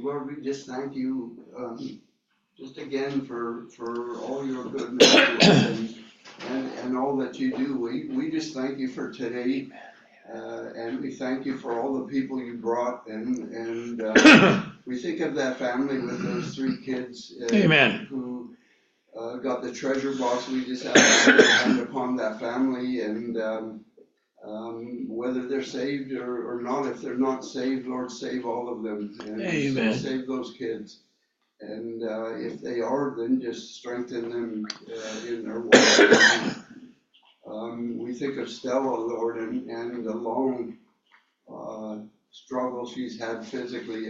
Lord, we just thank you just again for all your goodness to us and all that you do. We just thank you for today, and we thank you for all the people you brought, and we think of that family with those 3 kids Amen. who got the treasure box. We just have to put a hand upon that family, and whether they're saved or not, if they're not saved, Lord, save all of them, and Amen. save those kids. And if they are, then just strengthen them in their walk. We think of Stella, Lord, and the long struggle she's had physically,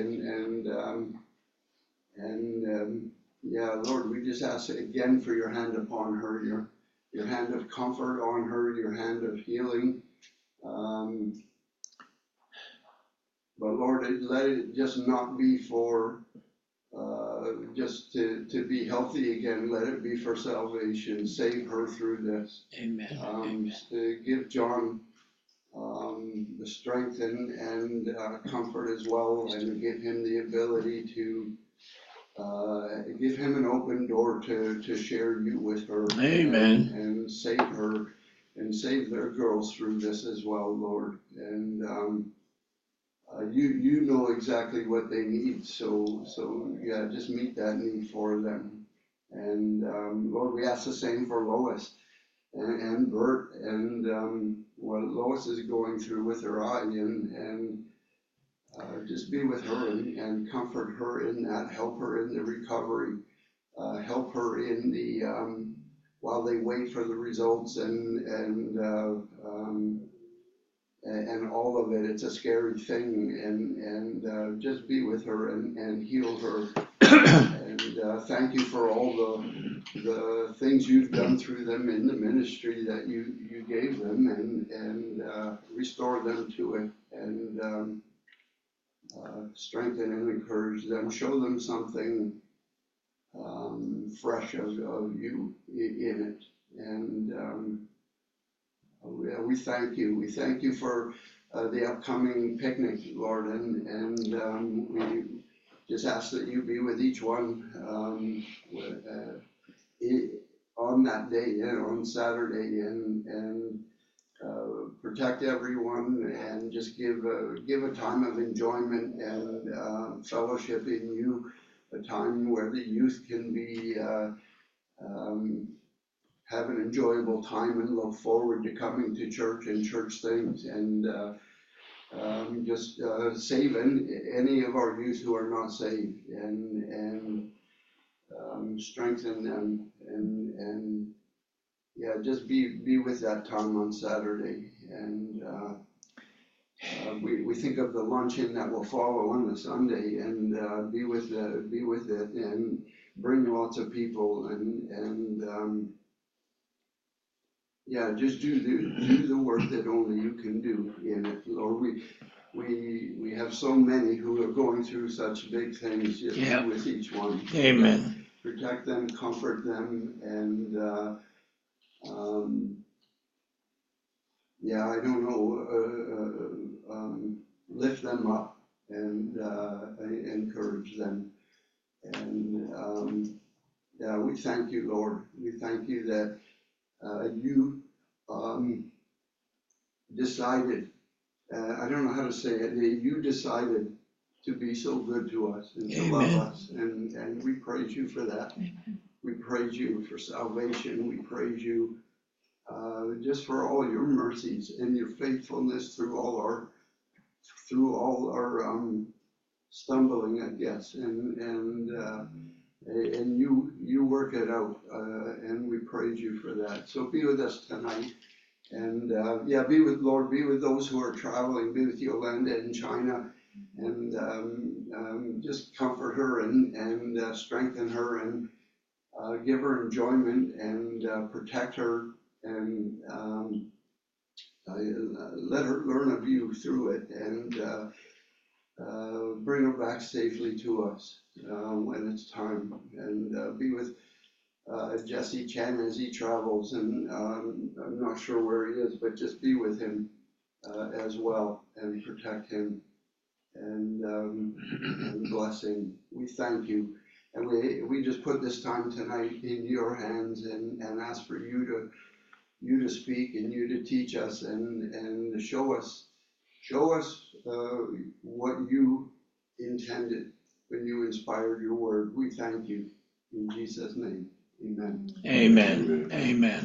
yeah, Lord, we just ask again for your hand upon her, your hand of comfort on her, your hand of healing. But Lord, let it just not be for just to be healthy again. Let it be for salvation. Save her through this. Amen. To give John the strength and comfort as well, and give him the ability to give him an open door to share you with her. Amen. And save her and save their girls through this as well, Lord. And you know exactly what they need, so yeah, just meet that need for them. And Lord, we ask the same for Lois and Bert, and what Lois is going through with her eye, and just be with her and comfort her in that, help her in the recovery, help her in the while they wait for the results and all of it. It's a scary thing, and just be with her and heal her. And thank you for all the things you've done through them in the ministry that you gave them, and restore them to it, and strengthen and encourage them, show them something fresh of you in it. And we thank you. We thank you for the upcoming picnic, Lord, and we just ask that you be with each one on that day, on Saturday, and protect everyone, and just give a time of enjoyment and fellowship in you, a time where the youth can be have an enjoyable time and look forward to coming to church and church things, and just save any of our youth who are not saved, and strengthen them, and yeah, just be with that time on Saturday. And we think of the luncheon that will follow on the Sunday, and be with it, and bring lots of people, and yeah, just do the work that only you can do in it, Lord. We have so many who are going through such big things. Just be with each one. Amen. Protect them, comfort them, and yeah, I don't know, lift them up and encourage them. And yeah, we thank you, Lord. We thank you that you decided, I don't know how to say it, you decided to be so good to us and to love us, and we praise you for that. We praise you for salvation. We praise you just for all your mercies and your faithfulness through all our stumbling, I guess, and you work it out, and we praise you for that. So be with us tonight, and yeah, be with those who are traveling, be with Yolanda in China, and just comfort her and strengthen her, and give her enjoyment, and protect her, and let her learn of you through it, and bring her back safely to us when it's time, and be with Jesse Chen as he travels, and I'm not sure where he is, but just be with him as well, and protect him. and blessing. We thank you. And we just put this time tonight in your hands and ask for you to speak and you to teach us and show us what you intended when you inspired your word. We thank you in Jesus' name. Amen. Amen. Amen.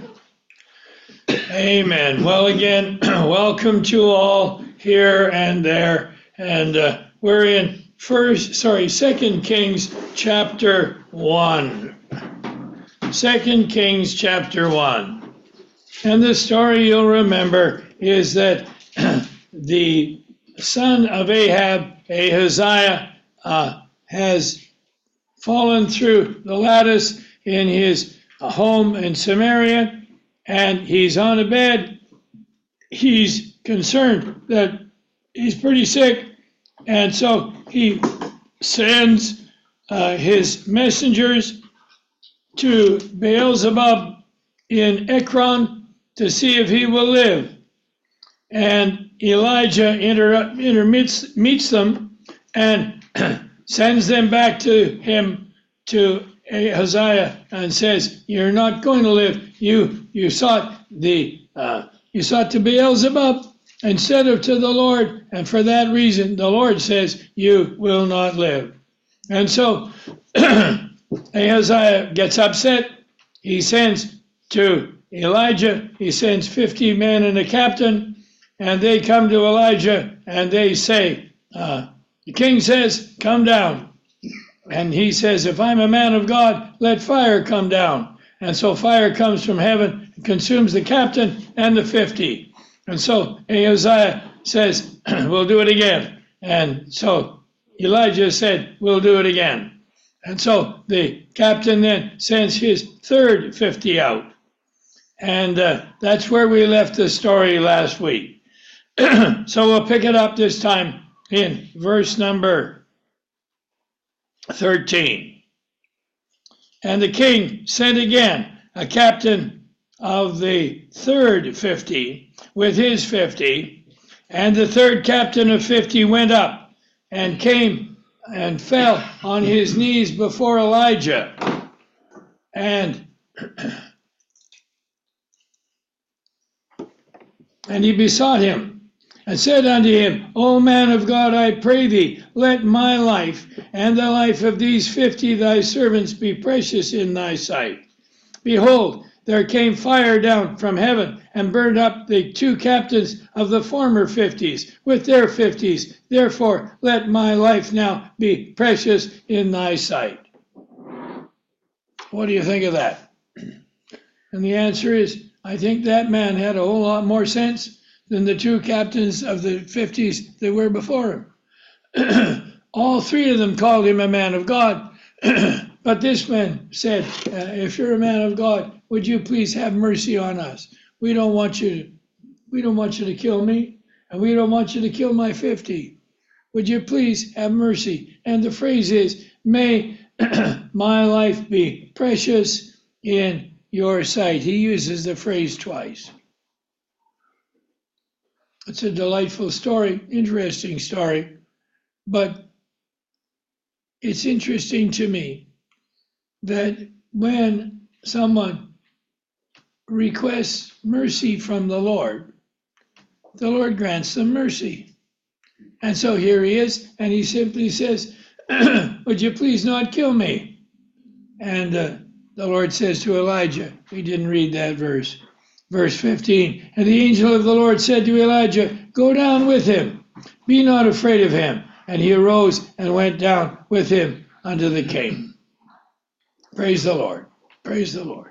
Amen. Well, again, welcome to all here and there, and we're in Second Kings chapter 1. 2 Kings chapter 1. And the story you'll remember is that the son of Ahab, Ahaziah, has fallen through the lattice in his home in Samaria, and he's on a bed. He's concerned that he's pretty sick, and so he sends his messengers to Beelzebub in Ekron to see if he will live. And Elijah meets them and sends them back to him, to Ahaziah, and says, "You're not going to live. You sought to Beelzebub instead of to the Lord, and for that reason the Lord says you will not live." And so Ahaziah gets upset. He sends to Elijah, he sends 50 men and a captain, and they come to Elijah and they say, the king says, "Come down." And he says, "If I'm a man of God, let fire come down." And so fire comes from heaven and consumes the captain and the 50. And so Ahaziah says, "We'll do it again." And so Elijah said, "We'll do it again." And so the captain then sends his third 50 out. And that's where we left the story last week. So we'll pick it up this time in verse number 13. And the king sent again a captain of the third 50 with his 50, and the third captain of 50 went up and came and fell on his knees before Elijah. And he besought him and said unto him, "O man of God, I pray thee, let my life and the life of these 50 thy servants be precious in thy sight. Behold, there came fire down from heaven and burned up the 2 captains of the former 50s with their 50s. Therefore, let my life now be precious in thy sight." What do you think of that? And the answer is, I think that man had a whole lot more sense than the 2 captains of the 50s that were before him. All 3 of them called him a man of God. But this man said, "If you're a man of God, would you please have mercy on us? We don't want you to kill me, and we don't want you to kill my 50. Would you please have mercy?" And the phrase is, "May my life be precious in your sight." He uses the phrase twice. It's a delightful story, interesting story, but it's interesting to me that when someone requests mercy from the Lord grants them mercy. And so here he is, and he simply says, "Would you please not kill me?" And the Lord says to Elijah, we didn't read that verse, verse 15, "And the angel of the Lord said to Elijah, Go down with him, be not afraid of him. And he arose and went down with him unto the king." Praise the Lord. Praise the Lord.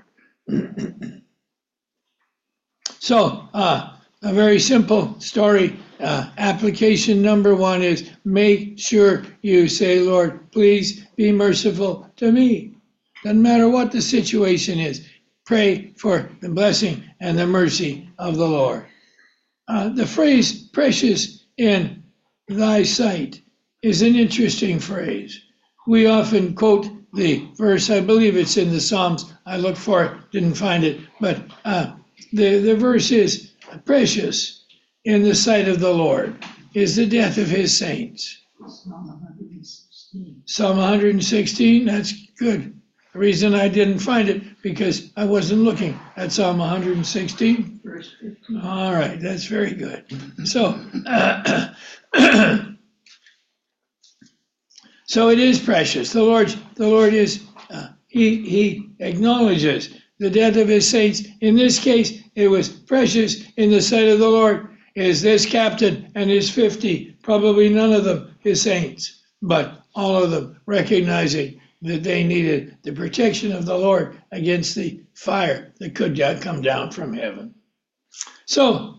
So, a very simple story. Application number 1 is make sure you say, "Lord, please be merciful to me." Doesn't matter what the situation is. Pray for the blessing and the mercy of the Lord. The phrase "precious in thy sight" is an interesting phrase. We often quote the verse, I believe it's in the Psalms. I looked for it, didn't find it, but the verse is, "Precious in the sight of the Lord is the death of his saints." Psalm 116. Psalm 116, that's good. The reason I didn't find it, because I wasn't looking at Psalm 116. Verse 15. All right, that's very good. So, so it is precious. The Lord is, he acknowledges the death of his saints. In this case, it was precious in the sight of the Lord. Is this captain and his 50, probably none of them his saints, but all of them recognizing that they needed the protection of the Lord against the fire that could come down from heaven. So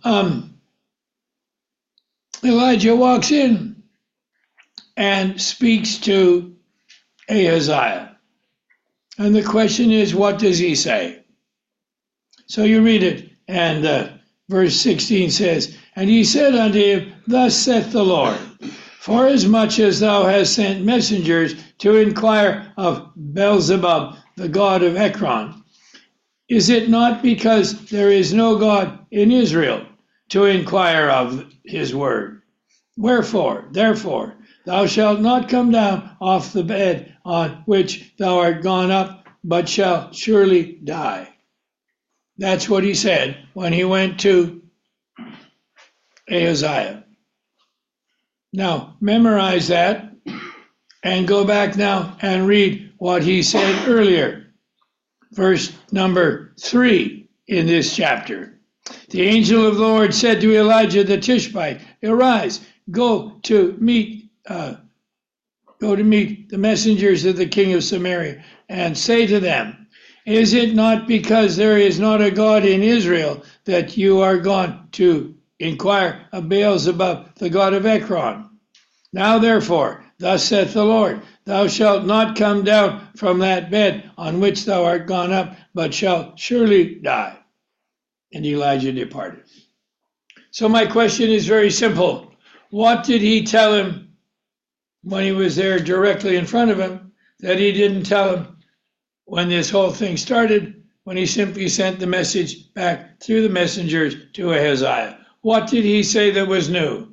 Elijah walks in and speaks to Ahaziah. And the question is, what does he say? So you read it, and verse 16 says, And he said unto him, Thus saith the Lord, Forasmuch as thou hast sent messengers to inquire of Beelzebub, the god of Ekron, is it not because there is no God in Israel to inquire of his word? Wherefore, therefore, thou shalt not come down off the bed on which thou art gone up, but shalt surely die. That's what he said when he went to Ahaziah. Now, memorize that and go back now and read what he said earlier. Verse number 3 in this chapter. The angel of the Lord said to Elijah the Tishbite, Arise, go to meet the messengers of the king of Samaria, and say to them, Is it not because there is not a God in Israel that you are gone to inquire of Beelzebub, the god of Ekron? Now therefore, thus saith the Lord, Thou shalt not come down from that bed on which thou art gone up, but shalt surely die. And Elijah departed. So my question is very simple. What did he tell him when he was there directly in front of him that he didn't tell him when this whole thing started, when he simply sent the message back through the messengers to Ahaziah? What did he say that was new?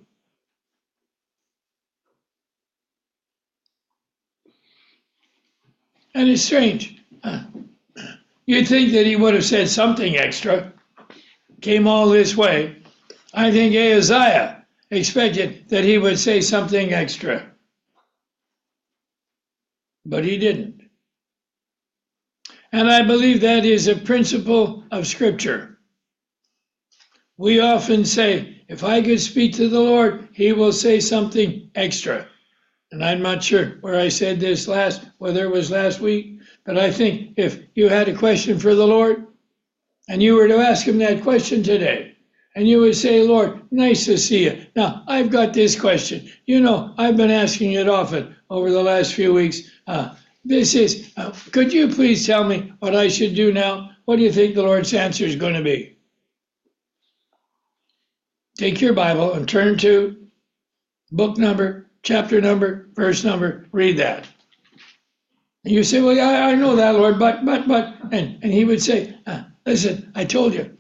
And it's strange. You'd think that he would have said something extra, came all this way. I think Ahaziah expected that he would say something extra. But he didn't. And I believe that is a principle of Scripture. We often say, if I could speak to the Lord, he will say something extra. And I'm not sure where I said this last, whether it was last week, but I think if you had a question for the Lord, and you were to ask him that question today, and you would say, Lord, nice to see you. Now, I've got this question. You know, I've been asking it often over the last few weeks. Could you please tell me what I should do now? What do you think the Lord's answer is going to be? Take your Bible and turn to book number, chapter number, verse number, read that. And you say, well, I know that, Lord, but, and he would say, listen, I told you.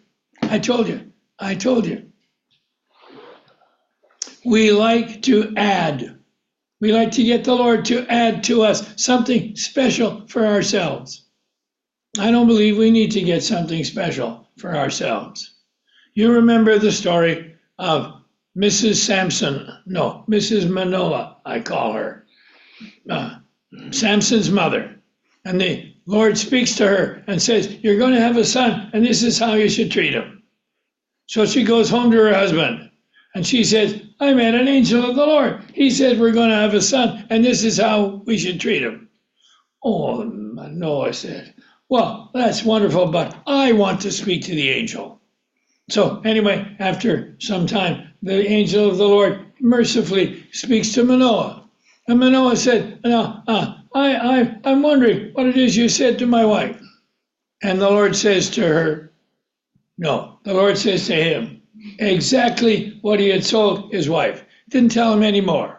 We like to add. We like to get the Lord to add to us something special for ourselves. I don't believe we need to get something special for ourselves. You remember the story of Mrs. Manoah, I call her, Samson's mother. And the Lord speaks to her and says, you're going to have a son, and this is how you should treat him. So she goes home to her husband, and she says, I met an angel of the Lord. He said we're going to have a son, and this is how we should treat him. Oh, Manoah said, well, that's wonderful, but I want to speak to the angel. So anyway, after some time, the angel of the Lord mercifully speaks to Manoah. And Manoah said, no, I'm wondering what it is you said to my wife. And the Lord says to her, no, the Lord says to him exactly what he had told his wife. Didn't tell him any more.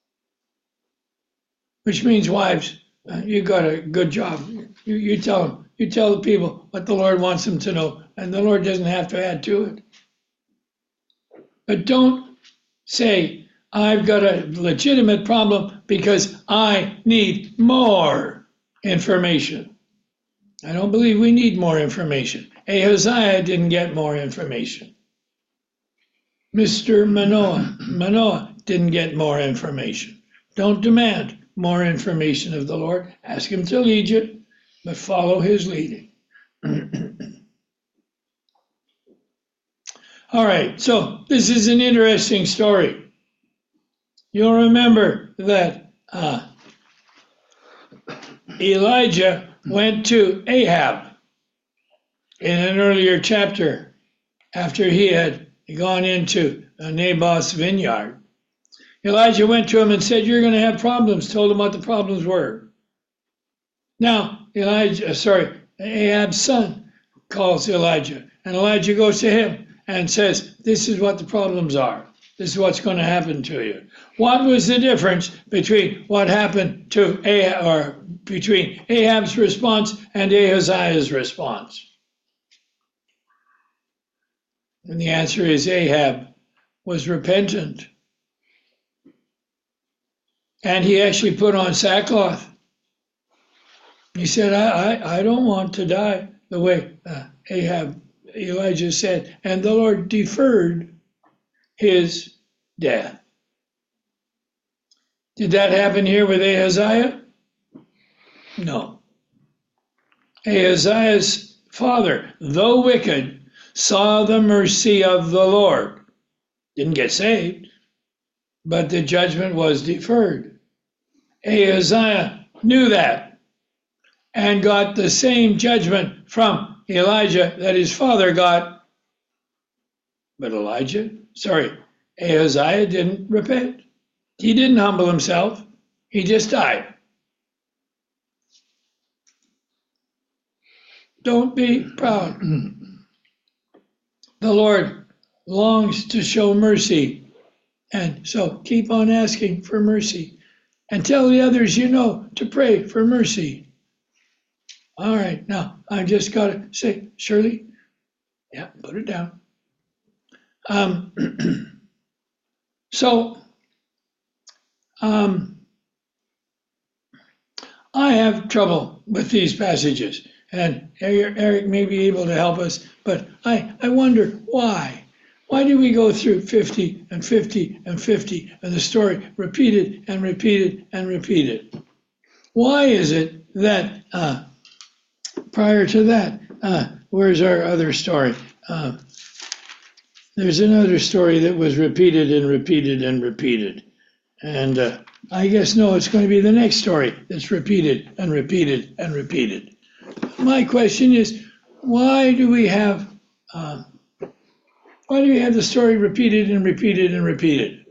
Which means, wives, you got a good job. You tell them. You tell the people what the Lord wants them to know, and the Lord doesn't have to add to it. But don't say, I've got a legitimate problem because I need more information. I don't believe we need more information. Ahaziah didn't get more information. Mr. Manoah didn't get more information. Don't demand more information of the Lord. Ask him to lead you, but follow his leading. All right, so this is an interesting story. You'll remember that Elijah went to Ahab in an earlier chapter after he had gone into Naboth's vineyard. Elijah went to him and said, "You're going to have problems," told him what the problems were. Now, Ahab's son calls Elijah, and Elijah goes to him and says, "This is what the problems are. This is what's going to happen to you." What was the difference between what happened to between Ahab's response and Ahaziah's response? And the answer is Ahab was repentant. And he actually put on sackcloth. He said, I don't want to die the way Elijah said. And the Lord deferred his death. Did that happen here with Ahaziah? No. Ahaziah's father, though wicked, saw the mercy of the Lord. Didn't get saved, but the judgment was deferred. Ahaziah knew that and got the same judgment from Elijah that his father got. But Ahaziah didn't repent. He didn't humble himself. He just died. Don't be proud. The Lord longs to show mercy. And so keep on asking for mercy. And tell the others you know to pray for mercy. All right, now I just got to say, Shirley, yeah, put it down. I have trouble with these passages, and Eric may be able to help us, but I wonder why. Why do we go through 50 and 50 and 50 and the story repeated and repeated and repeated? Why is it that prior to that, where's our other story? There's another story that was repeated and repeated and repeated. And I guess, no, it's going to be the next story that's repeated and repeated and repeated. My question is, why do we have the story repeated and repeated and repeated?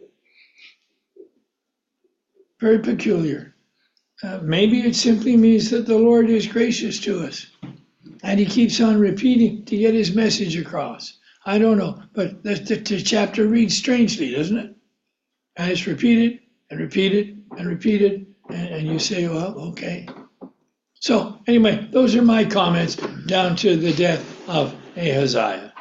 Very peculiar. Maybe it simply means that the Lord is gracious to us and he keeps on repeating to get his message across. I don't know, but the chapter reads strangely, doesn't it? And it's repeated and repeated and repeated, and you say, well, okay. So anyway, those are my comments down to the death of Ahaziah.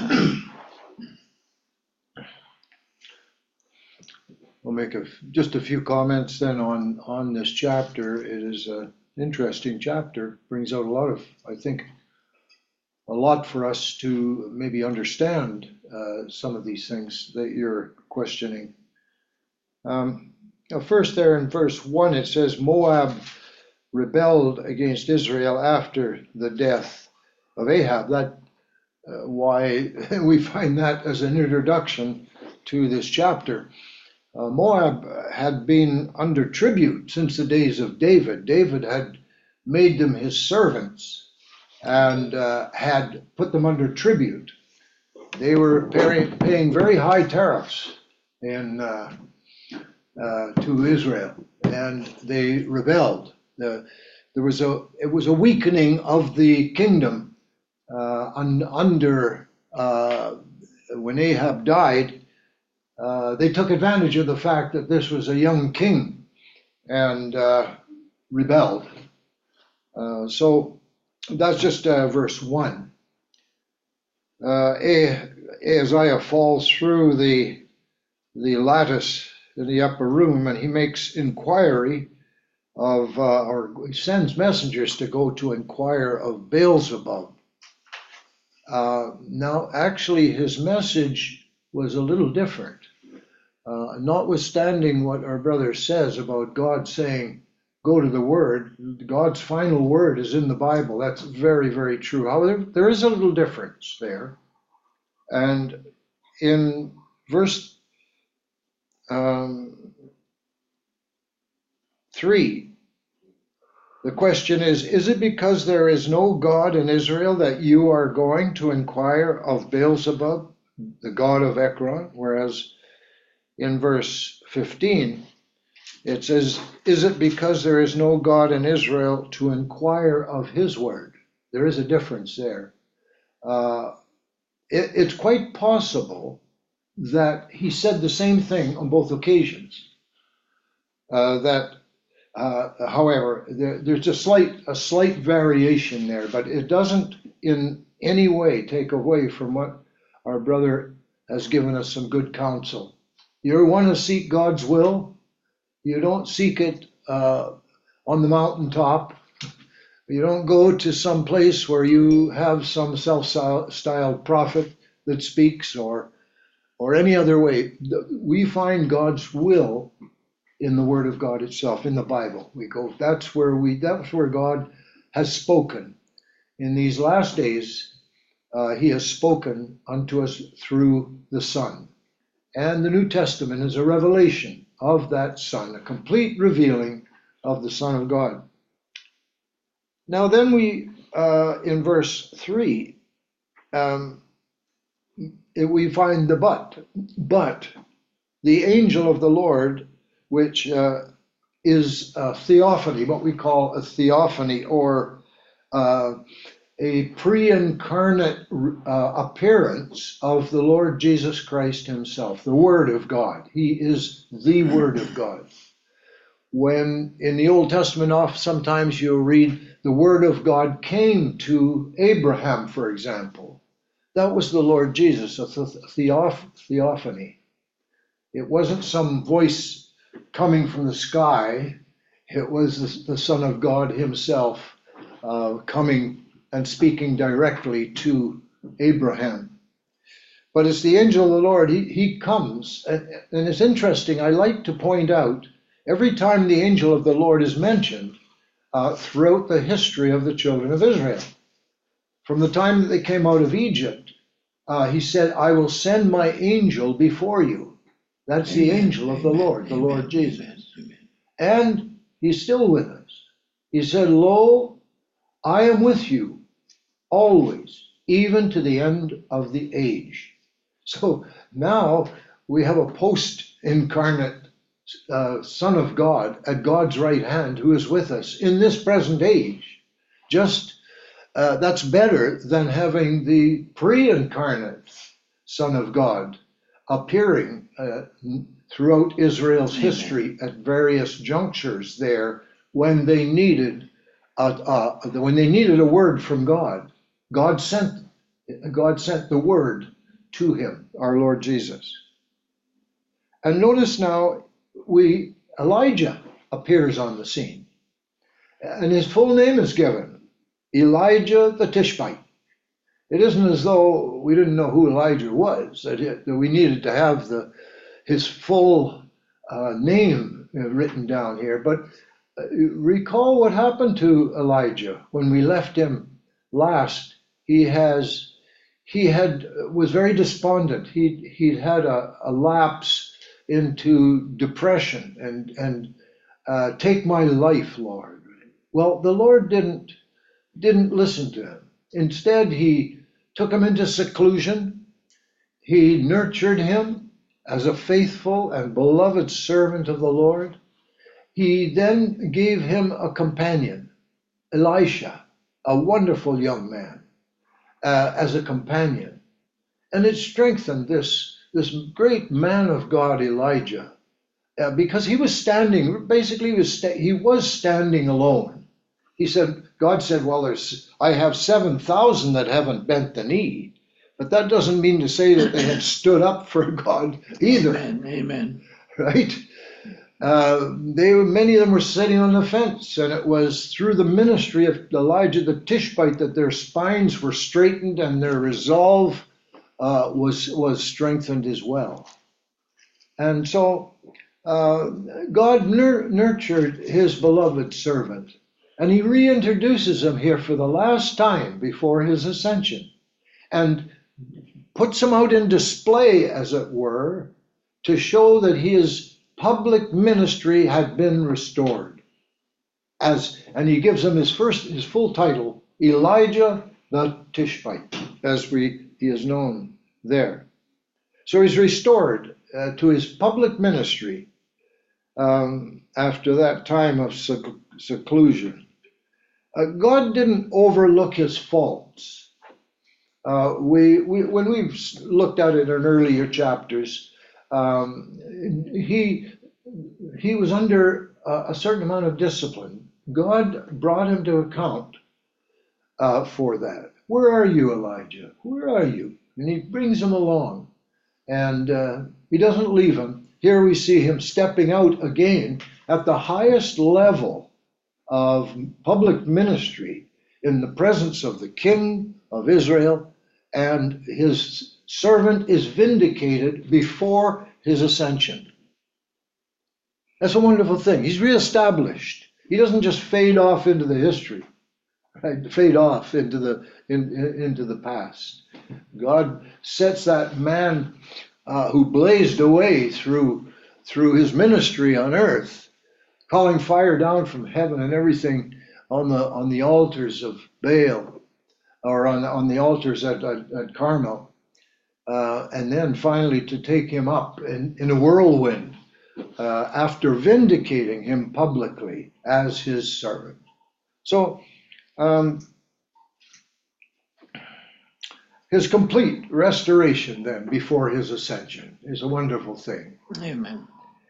We'll make just a few comments then on this chapter. It is an interesting chapter, brings out I think, a lot for us to maybe understand some of these things that you're questioning. First there in verse 1, it says, Moab rebelled against Israel after the death of Ahab. That why we find that as an introduction to this chapter. Moab had been under tribute since the days of David. David had made them his servants and had put them under tribute. They were paying very high tariffs to Israel, and they rebelled. It was a weakening of the kingdom under when Ahab died. They took advantage of the fact that this was a young king and rebelled. So that's just verse 1. Ahaziah falls through the lattice in the upper room, and he makes inquiry of, or he sends messengers to go to inquire of Beelzebub. Now, actually, his message was a little different. Notwithstanding what our brother says about God saying, go to the Word, God's final word is in the Bible. That's very, very true. However, there is a little difference there. And in verse 3, the question is it because there is no God in Israel that you are going to inquire of Beelzebub, the god of Ekron? Whereas in verse 15, it says, is it because there is no God in Israel to inquire of his word? There is a difference there. It's quite possible that he said the same thing on both occasions. However, there's a slight variation there, but it doesn't in any way take away from what our brother has given us some good counsel. You want to seek God's will? You don't seek it on the mountaintop. You don't go to some place where you have some self-styled prophet that speaks or any other way. We find God's will in the Word of God itself, in the Bible. We go. That's where God has spoken. In these last days, He has spoken unto us through the Son, and the New Testament is a revelation of that Son, a complete revealing of the Son of God. Now then we, in verse 3, we find the but the angel of the Lord, which is a theophany, what we call a theophany, or a pre-incarnate appearance of the Lord Jesus Christ himself, the Word of God. He is the Word of God. When in the Old Testament, sometimes you'll read the Word of God came to Abraham, for example. That was the Lord Jesus, a theophany. It wasn't some voice coming from the sky. It was the Son of God himself coming and speaking directly to Abraham. But it's the angel of the Lord. He comes, and it's interesting. I like to point out, every time the angel of the Lord is mentioned throughout the history of the children of Israel, from the time that they came out of Egypt, he said, I will send my angel before you. That's the angel of the Lord, the Lord Jesus. And he's still with us. He said, lo, I am with you always, even to the end of the age. So now we have a post-incarnate Son of God at God's right hand who is with us in this present age. Just that's better than having the pre-incarnate Son of God appearing throughout Israel's history at various junctures there when they needed a word from God. God sent the word to him, our Lord Jesus. And notice now, Elijah appears on the scene, and his full name is given, Elijah the Tishbite. It isn't as though we didn't know who Elijah was, that we needed to have his full name written down here. But recall what happened to Elijah when we left him last. He was very despondent. He'd had a lapse into depression and take my life, Lord. Well, the Lord didn't listen to him. Instead, he took him into seclusion. He nurtured him as a faithful and beloved servant of the Lord. He then gave him a companion, Elisha, a wonderful young man, as a companion. And it strengthened this great man of God, Elijah, because he was standing alone. He said, God said, well, I have 7,000 that haven't bent the knee, but that doesn't mean to say that they had stood up for God either. Amen. right? Many of them were sitting on the fence, and it was through the ministry of Elijah the Tishbite that their spines were straightened and their resolve was strengthened as well. And so God nurtured his beloved servant, and he reintroduces him here for the last time before his ascension, and puts him out in display, as it were, to show that his public ministry had been restored. And he gives him his full title, Elijah the Tishbite, as he is known there. So he's restored to his public ministry after that time of seclusion. God didn't overlook his faults. When we've looked at it in earlier chapters, he was under a certain amount of discipline. God brought him to account for that. Where are you, Elijah? Where are you? And he brings him along, and he doesn't leave him. Here we see him stepping out again at the highest level of public ministry in the presence of the king of Israel, and his servant is vindicated before his ascension. That's a wonderful thing. He's reestablished. He doesn't just fade off into the history, right? Fade off into the past. God sets that man who blazed away through his ministry on earth, calling fire down from heaven and everything on the altars of Baal, or on the altars at Carmel, and then finally to take him up in a whirlwind after vindicating him publicly as his servant. So his complete restoration then before his ascension is a wonderful thing. Amen.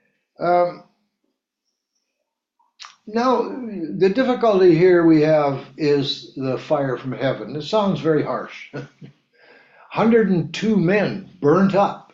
Now, the difficulty here we have is the fire from heaven. It sounds very harsh. 102 men burnt up.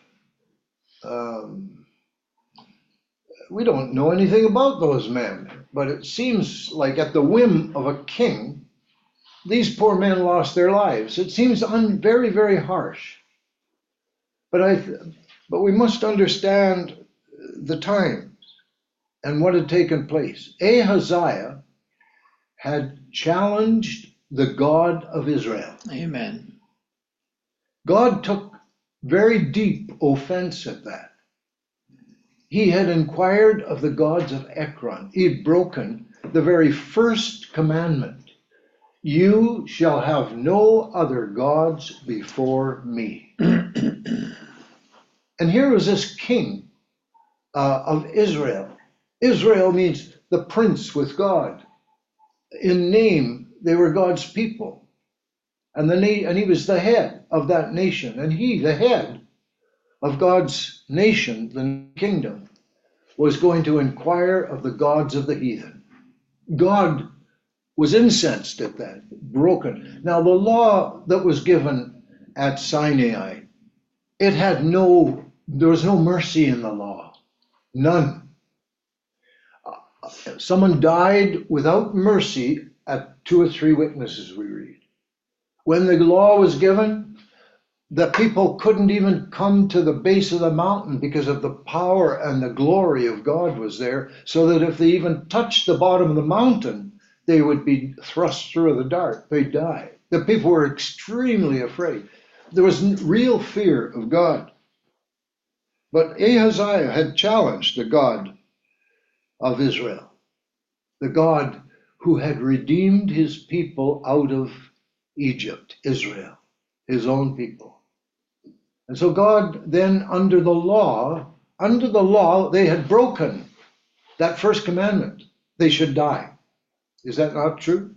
We don't know anything about those men, but it seems like at the whim of a king, these poor men lost their lives. It seems very, very harsh. But we must understand the times and what had taken place. Ahaziah had challenged the God of Israel. Amen. God took very deep offense at that. He had inquired of the gods of Ekron. He'd broken the very first commandment. You shall have no other gods before me. And here was this king of Israel. Israel means the prince with God. In name, they were God's people. And he was the head of that nation. And he, the head of God's nation, the kingdom, was going to inquire of the gods of the heathen. God was incensed at that, broken. Now, the law that was given at Sinai, there was no mercy in the law. None. Someone died without mercy at 2 or 3 witnesses, we read. When the law was given, the people couldn't even come to the base of the mountain because of the power and the glory of God was there, so that if they even touched the bottom of the mountain, they would be thrust through the dart. They'd die. The people were extremely afraid. There was real fear of God. But Ahaziah had challenged the God of Israel, the God who had redeemed his people out of Egypt, Israel, his own people. And so God then, under the law, they had broken that first commandment. They should die. Is that not true?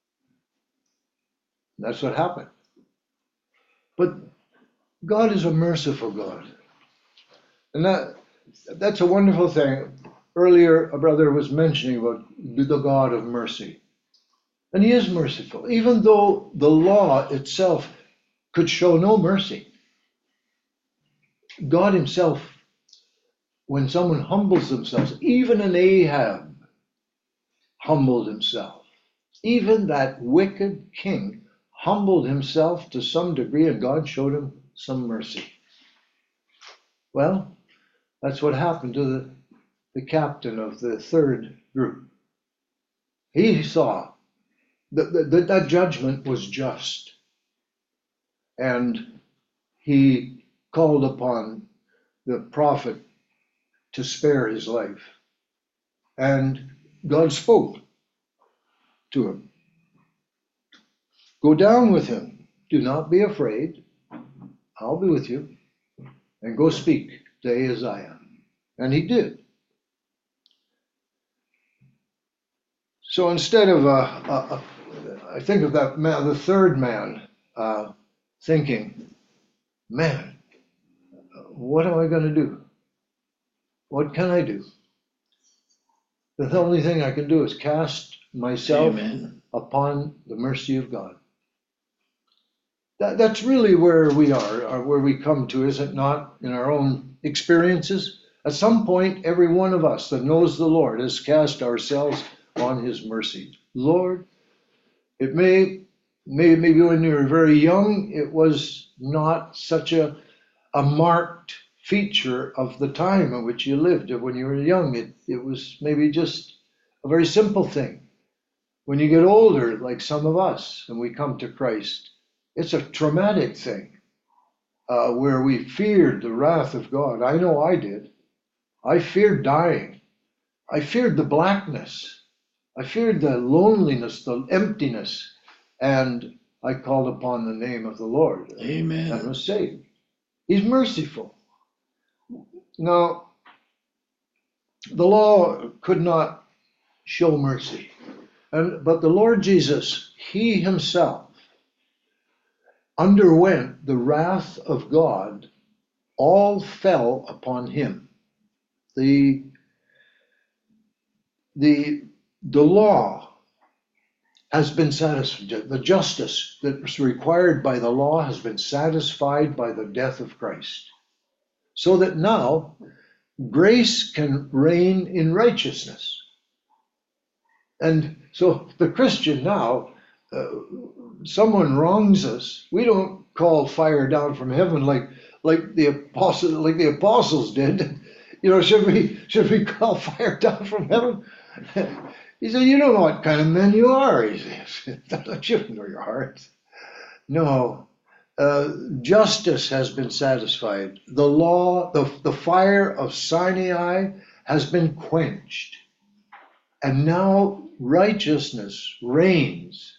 That's what happened. But God is a merciful God. And that's a wonderful thing. Earlier, a brother was mentioning about the God of mercy. And he is merciful, even though the law itself could show no mercy. God himself when someone humbles themselves, even an Ahab humbled himself. Even that wicked king humbled himself to some degree, and God showed him some mercy. Well, that's what happened to the captain of the third group. He saw that judgment was just. And he called upon the prophet to spare his life. And God spoke to him. Go down with him. Do not be afraid. I'll be with you. And go speak to Ahaziah. And he did. So instead of I think of that man, the third man, thinking, man, what am I going to do? What can I do? The only thing I can do is cast myself Amen. upon the mercy of God. That's really where we are, or where we come to, is it not, in our own experiences? At some point, every one of us that knows the Lord has cast ourselves on his mercy. Lord, it maybe when you were very young, it was not such a marked feature of the time in which you lived. When you were young, it was maybe just a very simple thing. When you get older, like some of us, and we come to Christ, it's a traumatic thing, where we feared the wrath of God. I know I did. I feared dying. I feared the blackness. I feared the loneliness, the emptiness, and I called upon the name of the Lord Amen. and was saved. He's merciful. Now, the law could not show mercy, but the Lord Jesus, he himself underwent the wrath of God. All fell upon him. The law has been satisfied. The justice that was required by the law has been satisfied by the death of Christ. So that now grace can reign in righteousness. And so the Christian now, someone wrongs us, we don't call fire down from heaven like the apostles did. You know, should we call fire down from heaven? He said, you don't know what kind of men you are. He said, you don't know your heart. No, justice has been satisfied. The law, the fire of Sinai has been quenched. And now righteousness reigns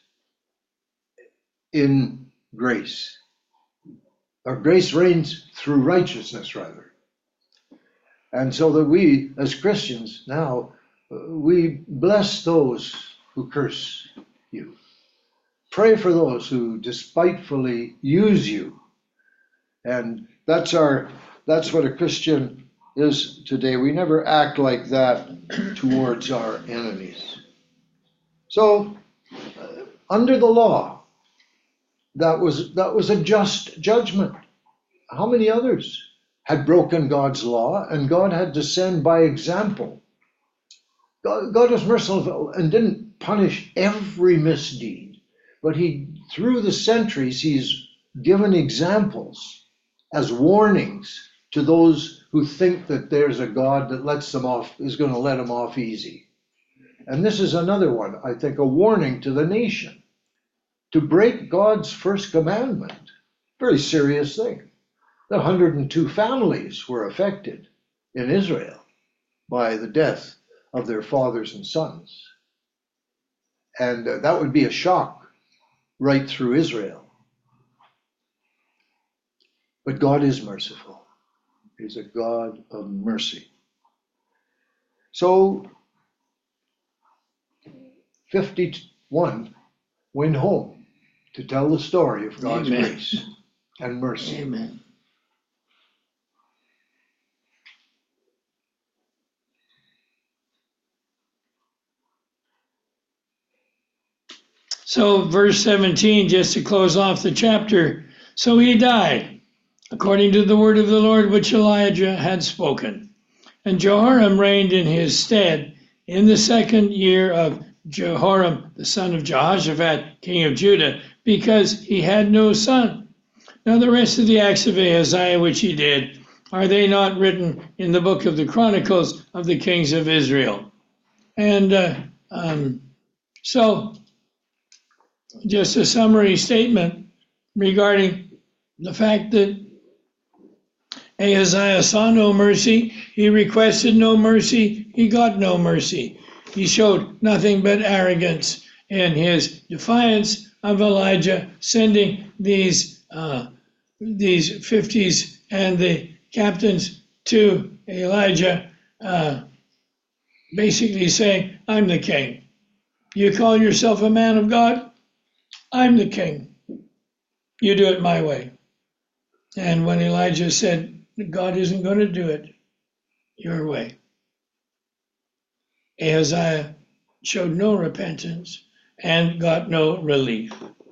in grace. Or grace reigns through righteousness, rather. And so that we, as Christians, now, we bless those who curse you. Pray for those who despitefully use you. And that's what a Christian is today. We never act like that towards our enemies. So, under the law, that was a just judgment. How many others had broken God's law, and God had to send by example? God was merciful and didn't punish every misdeed, but through the centuries, he's given examples as warnings to those who think that there's a God that lets them off, is going to let them off easy. And this is another one, I think, a warning to the nation. To break God's first commandment, very serious thing. The 102 families were affected in Israel by the death of their fathers and sons. And that would be a shock right through Israel. But God is merciful. He's a God of mercy. So 51 went home to tell the story of God's Amen. grace and mercy. Amen. So verse 17, just to close off the chapter. So he died, according to the word of the Lord which Elijah had spoken. And Jehoram reigned in his stead in the 2nd year of Jehoram, the son of Jehoshaphat, king of Judah, because he had no son. Now the rest of the acts of Ahaziah which he did, are they not written in the book of the Chronicles of the kings of Israel? And so, just a summary statement regarding the fact that Ahaziah saw no mercy, he requested no mercy, he got no mercy. He showed nothing but arrogance in his defiance of Elijah, sending these 50s and the captains to Elijah, basically saying, I'm the king. You call yourself a man of God? I'm the king. You do it my way. And when Elijah said, God isn't going to do it your way, Ahaziah showed no repentance and got no relief.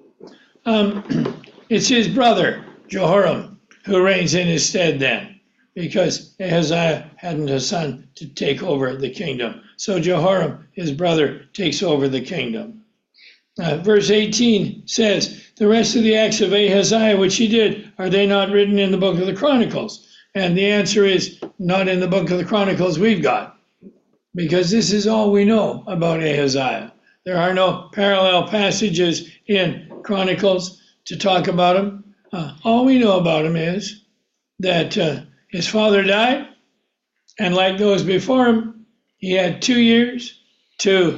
It's his brother, Jehoram, who reigns in his stead then, because Ahaziah hadn't a son to take over the kingdom. So Jehoram, his brother, takes over the kingdom. Verse 18 says, the rest of the acts of Ahaziah which he did, are they not written in the book of the Chronicles? And the answer is, not in the book of the Chronicles we've got, because this is all we know about Ahaziah. There are no parallel passages in Chronicles to talk about him. All we know about him is that his father died, and like those before him, he had 2 years to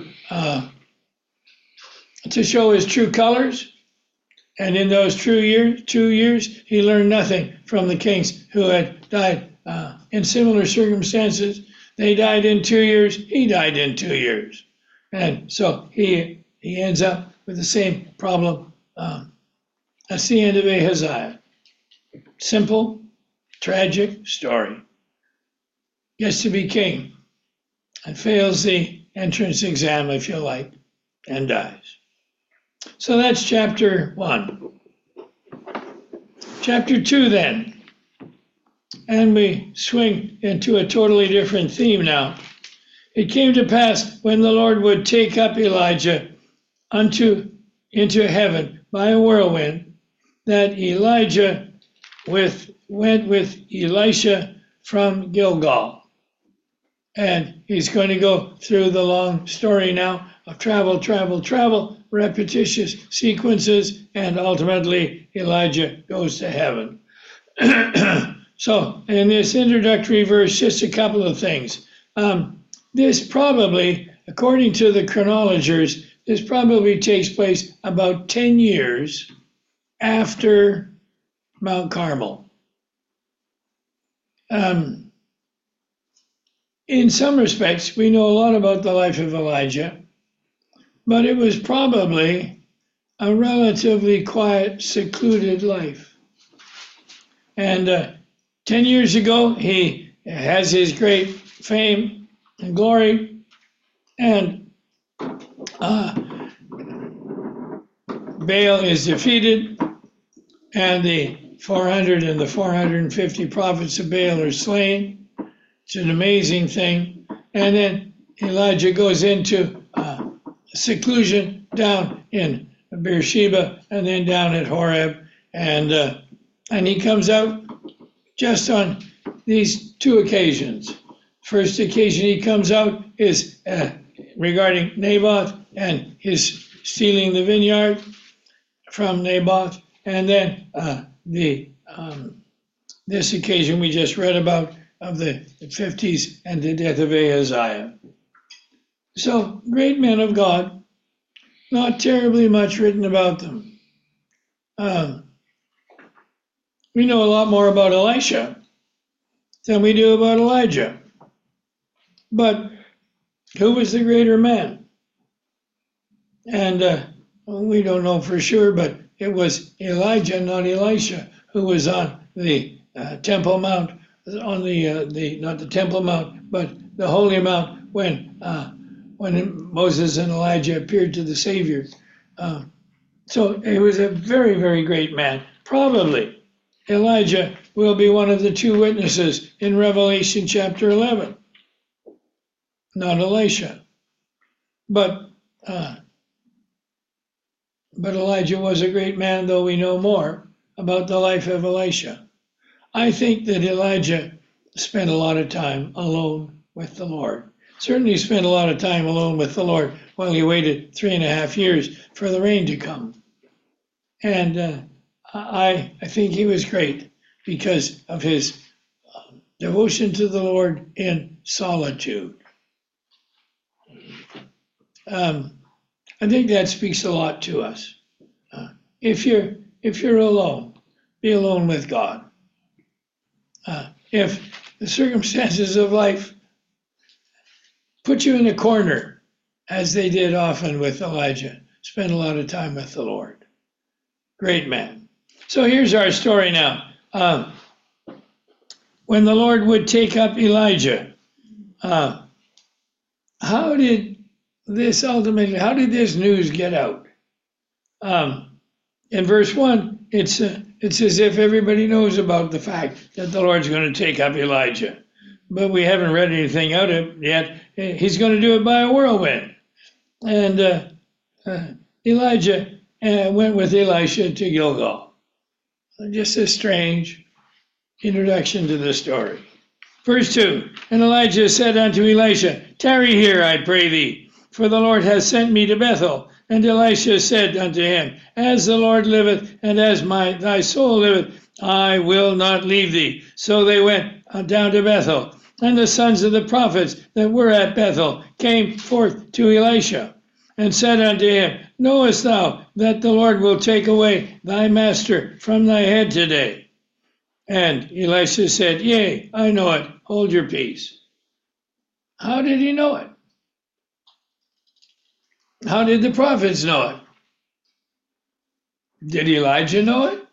show his true colors. And in those 2 years, he learned nothing from the kings who had died in similar circumstances. They died in 2 years, he died in 2 years. And so he ends up with the same problem. That's the end of Ahaziah. Simple, tragic story. Gets to be king and fails the entrance exam, if you like, and dies. So that's chapter 1. Chapter 2 then. And we swing into a totally different theme now. It came to pass when the Lord would take up Elijah into heaven by a whirlwind, that Elijah went with Elisha from Gilgal. And he's going to go through the long story now of travel, repetitious sequences, and ultimately Elijah goes to heaven. So in this introductory verse, just a couple of things. This probably, according to the chronologers, this probably takes place about 10 years after Mount Carmel. In some respects, we know a lot about the life of Elijah, but it was probably a relatively quiet, secluded life. And 10 years ago, he has his great fame and glory, and Baal is defeated, and the 400 and the 450 prophets of Baal are slain. It's an amazing thing. And then Elijah goes into seclusion down in Beersheba and then down at Horeb, and he comes out just on these 2 occasions. First occasion he comes out is regarding Naboth and his stealing the vineyard from Naboth, and then this occasion we just read about of the 50s and the death of Ahaziah. So, great men of God, not terribly much written about them. We know a lot more about Elisha than we do about Elijah. But who was the greater man? And we don't know for sure, but it was Elijah, not Elisha, who was on the Temple Mount, on the not the Temple Mount, but the Holy Mount when Moses and Elijah appeared to the Savior. So he was a very, very great man. Probably Elijah will be one of the 2 witnesses in Revelation chapter 11. not Elisha. But Elijah was a great man, though we know more about the life of Elisha. I think that Elijah spent a lot of time alone with the Lord. Certainly spent a lot of time alone with the Lord while he waited 3.5 years for the rain to come. And I think he was great because of his devotion to the Lord in solitude. I think that speaks a lot to us. If you're alone, be alone with God. If the circumstances of life put you in a corner, as they did often with Elijah, spend a lot of time with the Lord. Great man. So here's our story now. When the Lord would take up Elijah, how did this news get out? In verse 1, it's as if everybody knows about the fact that the Lord's going to take up Elijah. But we haven't read anything out of it yet. He's going to do it by a whirlwind. And Elijah went with Elisha to Gilgal. Just a strange introduction to the story. Verse 2, and Elijah said unto Elisha, tarry here, I pray thee, for the Lord hath sent me to Bethel. And Elisha said unto him, as the Lord liveth, and as thy soul liveth, I will not leave thee. So they went down to Bethel. And the sons of the prophets that were at Bethel came forth to Elisha, and said unto him, knowest thou that the Lord will take away thy master from thy head today? And Elisha said, yea, I know it. Hold your peace. How did he know it? How did the prophets know it? Did Elijah know it?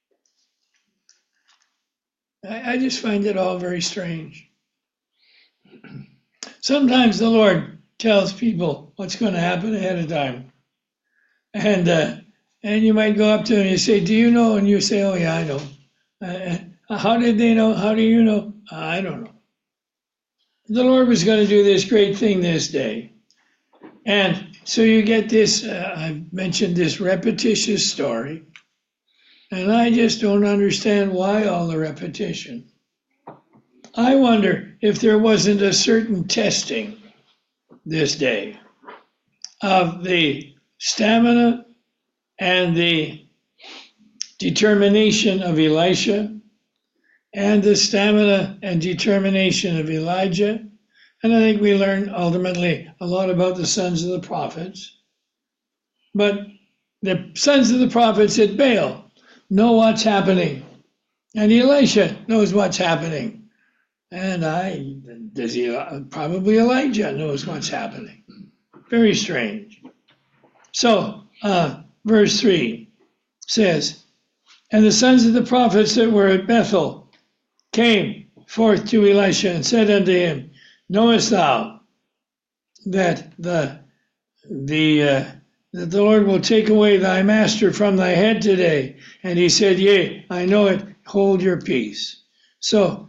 I just find it all very strange. Sometimes the Lord tells people what's going to happen ahead of time. And you might go up to him and you say, do you know? And you say, oh yeah, I know. How did they know? How do you know? I don't know. The Lord was going to do this great thing this day. And so you get this, I've mentioned this repetitious story. And I just don't understand why all the repetition. I wonder if there wasn't a certain testing this day of the stamina and the determination of Elisha and the stamina and determination of Elijah. And I think we learn ultimately a lot about the sons of the prophets. But the sons of the prophets at Baal know what's happening. And Elisha knows what's happening. And probably Elijah knows what's happening. Very strange. So, verse 3 says, and the sons of the prophets that were at Bethel came forth to Elisha and said unto him, knowest thou that the Lord will take away thy master from thy head today? And he said, yea, I know it. Hold your peace. So,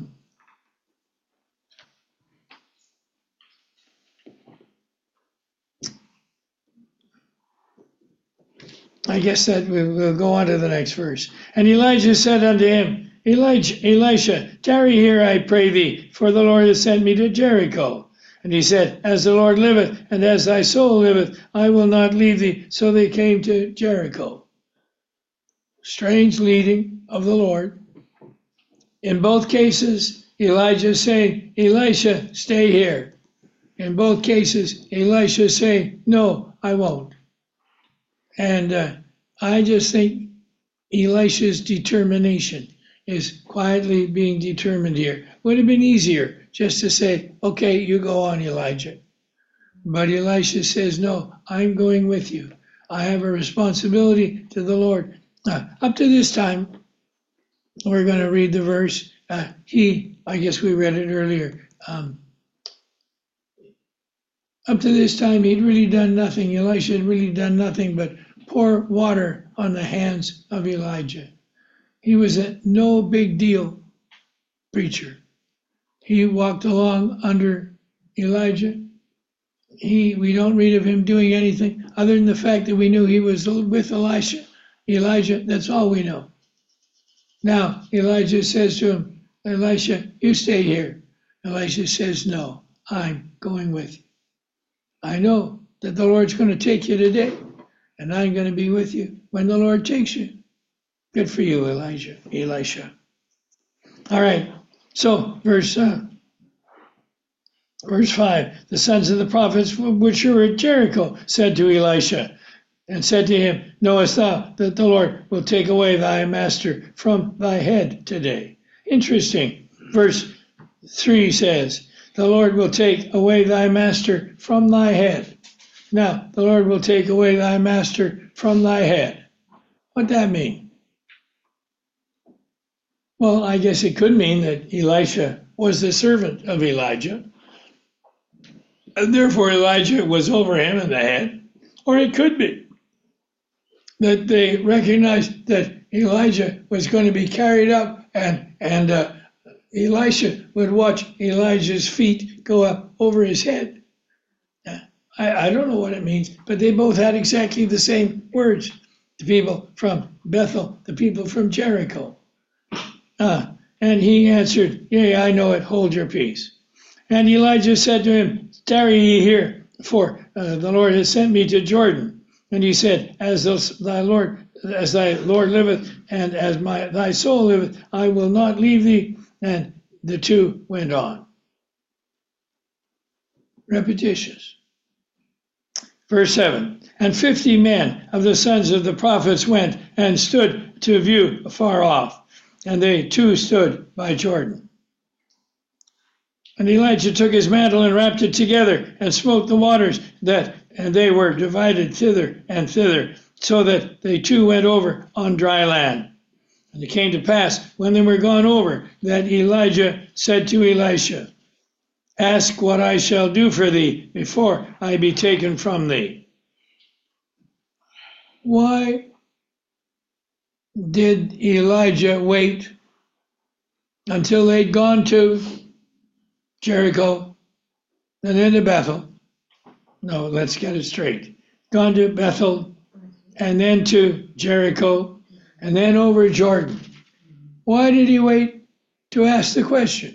I guess that we'll go on to the next verse. And Elijah said unto him, Elisha, tarry here, I pray thee, for the Lord hath sent me to Jericho. And he said, as the Lord liveth, and as thy soul liveth, I will not leave thee. So they came to Jericho. Strange leading of the Lord. In both cases, Elijah saying, Elisha, stay here. In both cases, Elisha saying, no, I won't. And I just think Elisha's determination is quietly being determined here. Would have been easier just to say, okay, you go on, Elijah. But Elisha says, no, I'm going with you. I have a responsibility to the Lord. Up to this time, we're going to read the verse. I guess we read it earlier. Up to this time, he'd really done nothing. Elisha had really done nothing but pour water on the hands of Elijah. He was a no big deal preacher. He walked along under Elijah? We don't read of him doing anything other than the fact that we knew he was with Elijah, that's all we know. Now, Elijah says to him, Elisha, you stay here. Elisha says, no, I'm going with you. I know that the Lord's going to take you today, and I'm going to be with you when the Lord takes you. Good for you, Elisha. All right, so verse 5, the sons of the prophets which were at Jericho said to Elisha, and said to him, knowest thou that the Lord will take away thy master from thy head today? Interesting. Verse 3 says, the Lord will take away thy master from thy head. Now, the Lord will take away thy master from thy head. What'd that mean? Well, I guess it could mean that Elisha was the servant of Elijah, and therefore Elijah was over him in the head. Or it could be that they recognized that Elijah was going to be carried up, and Elisha would watch Elijah's feet go up over his head. I don't know what it means, but they both had exactly the same words. The people from Bethel, the people from Jericho. And he answered, yea, I know it, hold your peace. And Elijah said to him, tarry ye here, for the Lord has sent me to Jordan. And he said, as thy Lord liveth, and as thy soul liveth, I will not leave thee. And the two went on. Repetitious. Verse 7, and 50 men of the sons of the prophets went and stood to view afar off, and they too stood by Jordan. And Elijah took his mantle and wrapped it together and smote the waters, and they were divided thither and thither, so that they too went over on dry land. And it came to pass, when they were gone over, that Elijah said to Elisha, ask what I shall do for thee before I be taken from thee. Why did Elijah wait until they'd gone to Jericho and then to Bethel? No, let's get it straight. Gone to Bethel and then to Jericho and then over Jordan. Why did he wait to ask the question?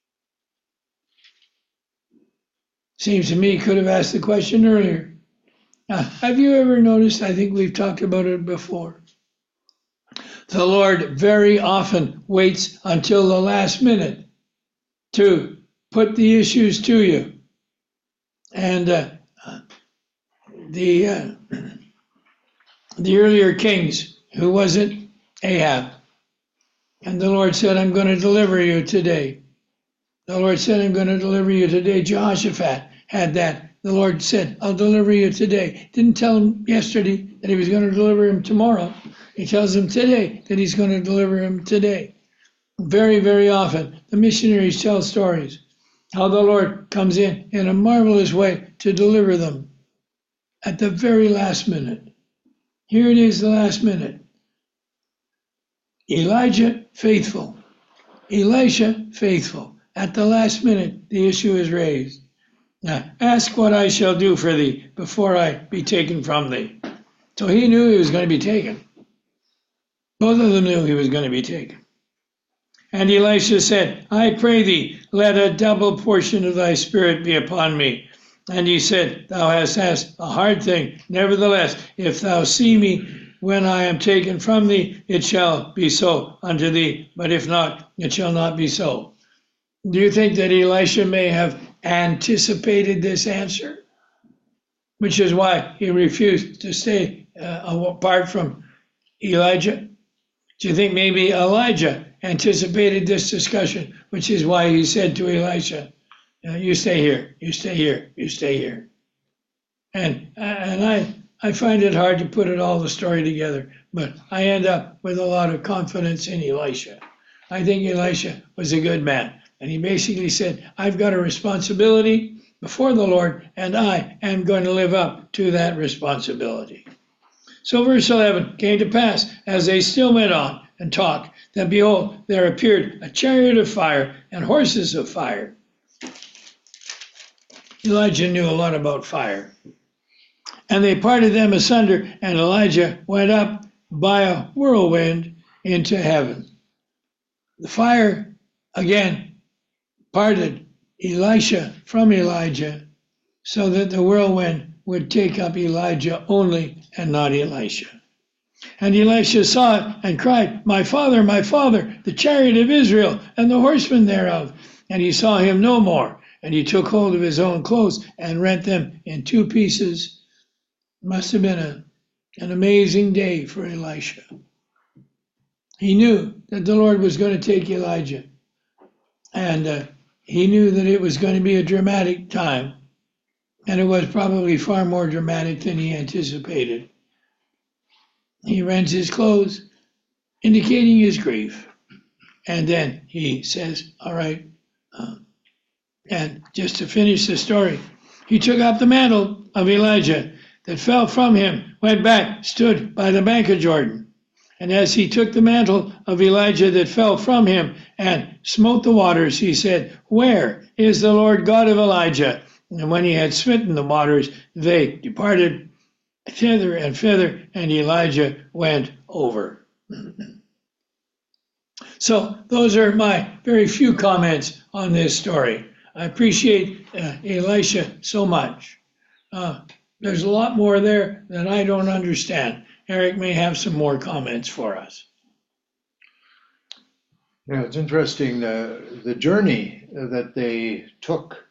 Seems to me he could have asked the question earlier. Now, have you ever noticed, I think we've talked about it before, the Lord very often waits until the last minute to put the issues to you. And the earlier kings, who was it? Ahab. And the Lord said, I'm going to deliver you today. The Lord said, I'm going to deliver you today. Jehoshaphat had that. The Lord said, I'll deliver you today. Didn't tell him yesterday that he was going to deliver him tomorrow. He tells him today that he's going to deliver him today. Very, very often, the missionaries tell stories how the Lord comes in a marvelous way to deliver them at the very last minute. Here it is, the last minute. Elijah, faithful. Elisha, faithful. At the last minute, the issue is raised. Now, ask what I shall do for thee before I be taken from thee. So he knew he was going to be taken. Both of them knew he was going to be taken. And Elisha said, I pray thee, let a double portion of thy spirit be upon me. And he said, thou hast asked a hard thing. Nevertheless, if thou see me when I am taken from thee, it shall be so unto thee. But if not, it shall not be so. Do you think that Elisha may have anticipated this answer? Which is why he refused to stay apart from Elijah? Do you think maybe Elijah anticipated this discussion, which is why he said to Elisha, you stay here, you stay here, you stay here. And I find it hard to put it all the story together, but I end up with a lot of confidence in Elisha. I think Elisha was a good man. And he basically said, I've got a responsibility before the Lord, and I am going to live up to that responsibility. So verse 11 came to pass, as they still went on and talked, that behold, there appeared a chariot of fire and horses of fire. Elijah knew a lot about fire. And they parted them asunder, and Elijah went up by a whirlwind into heaven. The fire, again, parted Elisha from Elijah so that the whirlwind would take up Elijah only and not Elisha. And Elisha saw it and cried, my father, the chariot of Israel and the horsemen thereof. And he saw him no more. And he took hold of his own clothes and rent them in two pieces. It must have been an amazing day for Elisha. He knew that the Lord was going to take Elijah. And he knew that it was going to be a dramatic time. And it was probably far more dramatic than he anticipated. He rents his clothes, indicating his grief. And then he says, all right. And just to finish the story, he took up the mantle of Elijah that fell from him, went back, stood by the bank of Jordan. And as he took the mantle of Elijah that fell from him and smote the waters, he said, where is the Lord God of Elijah? And when he had smitten the waters, they departed thither and thither, and Elijah went over. So those are my very few comments on this story. I appreciate Elisha so much. There's a lot more there that I don't understand. Eric may have some more comments for us. Yeah, it's interesting, the journey that they took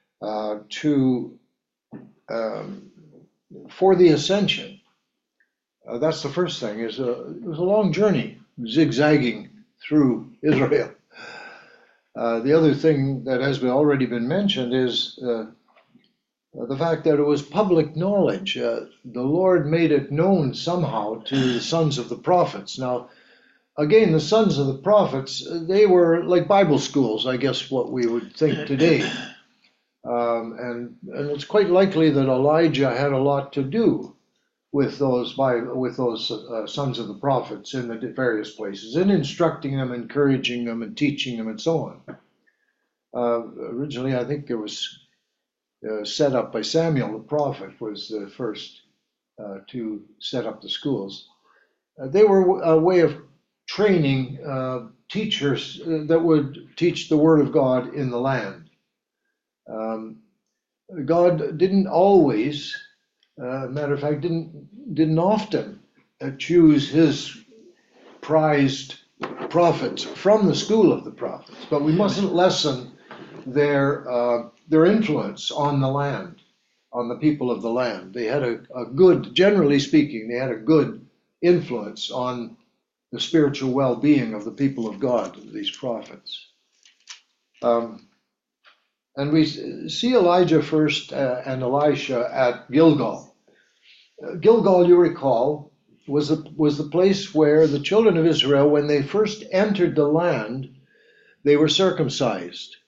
for the ascension. That's the first thing. It was a long journey, zigzagging through Israel. The other thing that has already been mentioned is the fact that it was public knowledge. The Lord made it known somehow to the sons of the prophets. Now, again, the sons of the prophets, they were like Bible schools, I guess what we would think today. And it's quite likely that Elijah had a lot to do with those sons of the prophets in the various places, in instructing them, encouraging them, and teaching them, and so on. Originally, I think it was set up by Samuel the prophet, was the first to set up the schools. They were a way of training teachers that would teach the Word of God in the land. God didn't always, matter of fact, didn't often choose his prized prophets from the school of the prophets, but we mustn't lessen their influence on the land, on the people of the land. They had a good, generally speaking, they had a good influence on the spiritual well-being of the people of God, these prophets. And we see Elijah first and Elisha at Gilgal. Gilgal, you recall, was the place where the children of Israel, when they first entered the land, they were circumcised.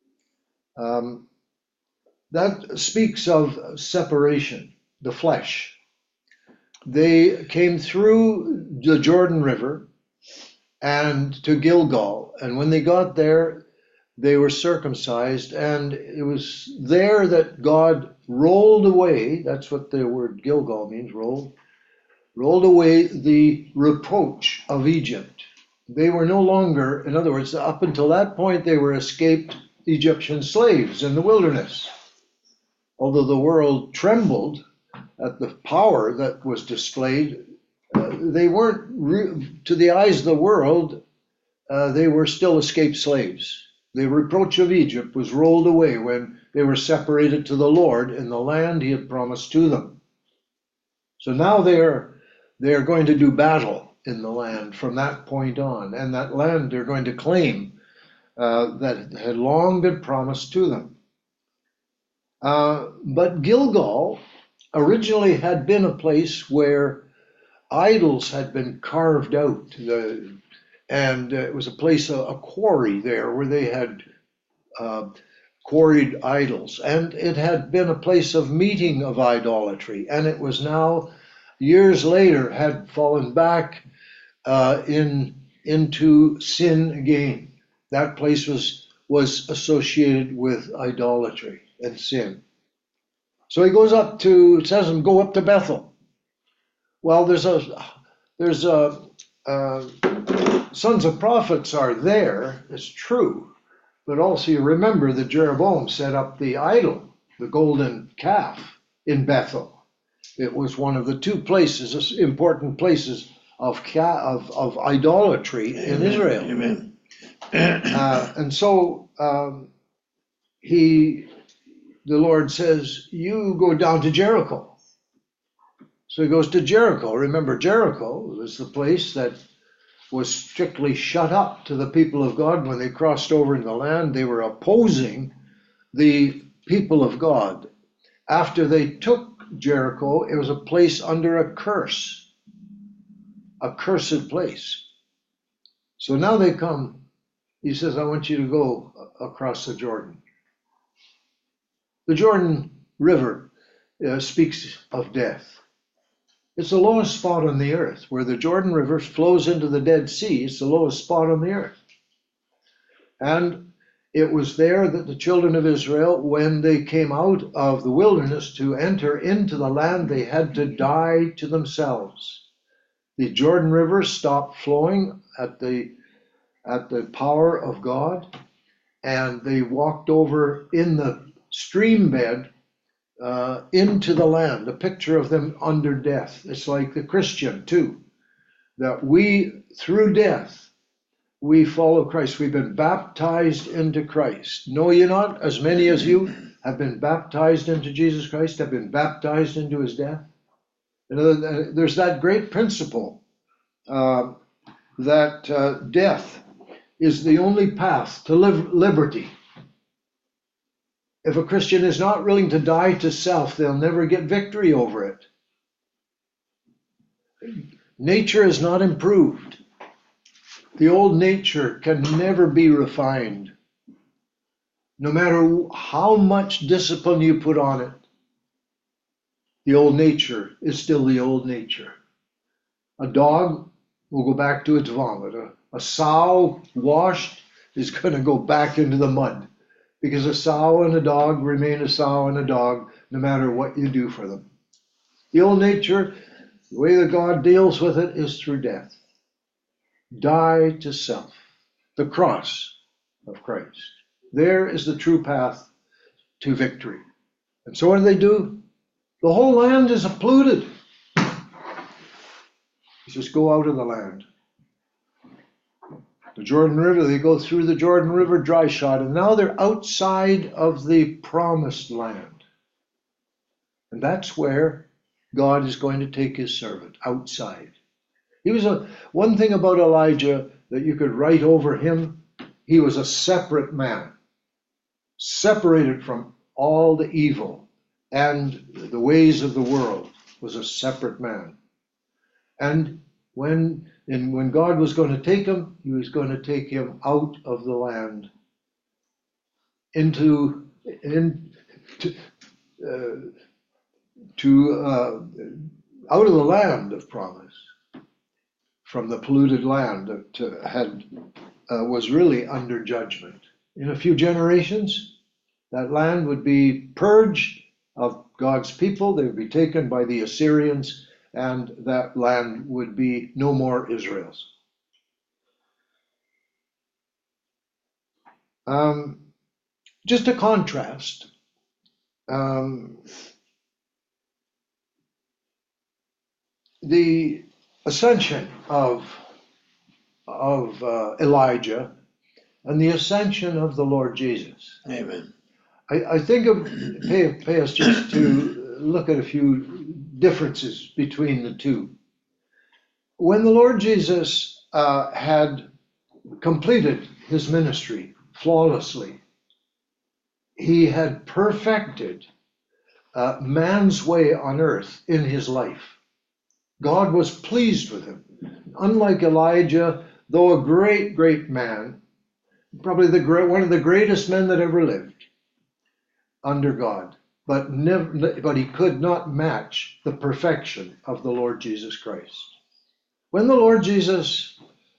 That speaks of separation, the flesh. They came through the Jordan River and to Gilgal, and when they got there, they were circumcised, and it was there that God rolled away, that's what the word Gilgal means, rolled away the reproach of Egypt. They were no longer, in other words, up until that point, they were escaped Egyptian slaves in the wilderness. Although the world trembled at the power that was displayed, they weren't, to the eyes of the world, they were still escaped slaves. The reproach of Egypt was rolled away when they were separated to the Lord in the land he had promised to them. So now they are going to do battle in the land from that point on, and that land they're going to claim that had long been promised to them. But Gilgal originally had been a place where idols had been carved out, and it was a place, a quarry there where they had quarried idols, and it had been a place of meeting of idolatry, and it was now, years later, had fallen back into sin again. That place was associated with idolatry and sin. So he goes up to, it says him, go up to Bethel. Well, there's sons of prophets are there, it's true. But also you remember that Jeroboam set up the idol, the golden calf in Bethel. It was one of the two places, important places of idolatry in Israel. Amen. And so the Lord says, you go down to Jericho. So he goes to Jericho. Remember, Jericho was the place that was strictly shut up to the people of God. When they crossed over in the land, they were opposing the people of God. After they took Jericho, it was a place under a curse, a cursed place. So now they come, he says, I want you to go across the Jordan. The Jordan River speaks of death. It's the lowest spot on the earth. Where the Jordan River flows into the Dead Sea, it's the lowest spot on the earth. And it was there that the children of Israel, when they came out of the wilderness to enter into the land, they had to die to themselves. The Jordan River stopped flowing at the power of God, and they walked over in the stream bed into the land, a picture of them under death. It's like the Christian too, that we, through death, we follow Christ. We've been baptized into Christ. Know ye not, as many as you have been baptized into Jesus Christ, have been baptized into his death? There's that great principle that death is the only path to liberty. If a Christian is not willing to die to self, they'll never get victory over it. Nature is not improved. The old nature can never be refined. No matter how much discipline you put on it, the old nature is still the old nature. A dog will go back to its vomit. A sow washed is going to go back into the mud. Because a sow and a dog remain a sow and a dog, no matter what you do for them. The old nature, the way that God deals with it is through death. Die to self. The cross of Christ. There is the true path to victory. And so what do? The whole land is polluted. You just go out of the land. The Jordan River, they go through the Jordan River dry shod, and now they're outside of the promised land. And that's where God is going to take his servant, outside. He was one thing about Elijah that you could write over him, he was a separate man, separated from all the evil and the ways of the world, was a separate man. And when God was going to take him, he was going to take him out of the land out of the land of promise, from the polluted land that was really under judgment. In a few generations, that land would be purged of God's people. They would be taken by the Assyrians, and that land would be no more Israel's. Just a contrast. The ascension of Elijah and the ascension of the Lord Jesus. Amen. I think pay us just to look at a few differences between the two. When the Lord Jesus had completed his ministry flawlessly, he had perfected man's way on earth in his life. God was pleased with him. Unlike Elijah, though a great, great man, probably one of the greatest men that ever lived under God, but he could not match the perfection of the Lord Jesus Christ. When the Lord Jesus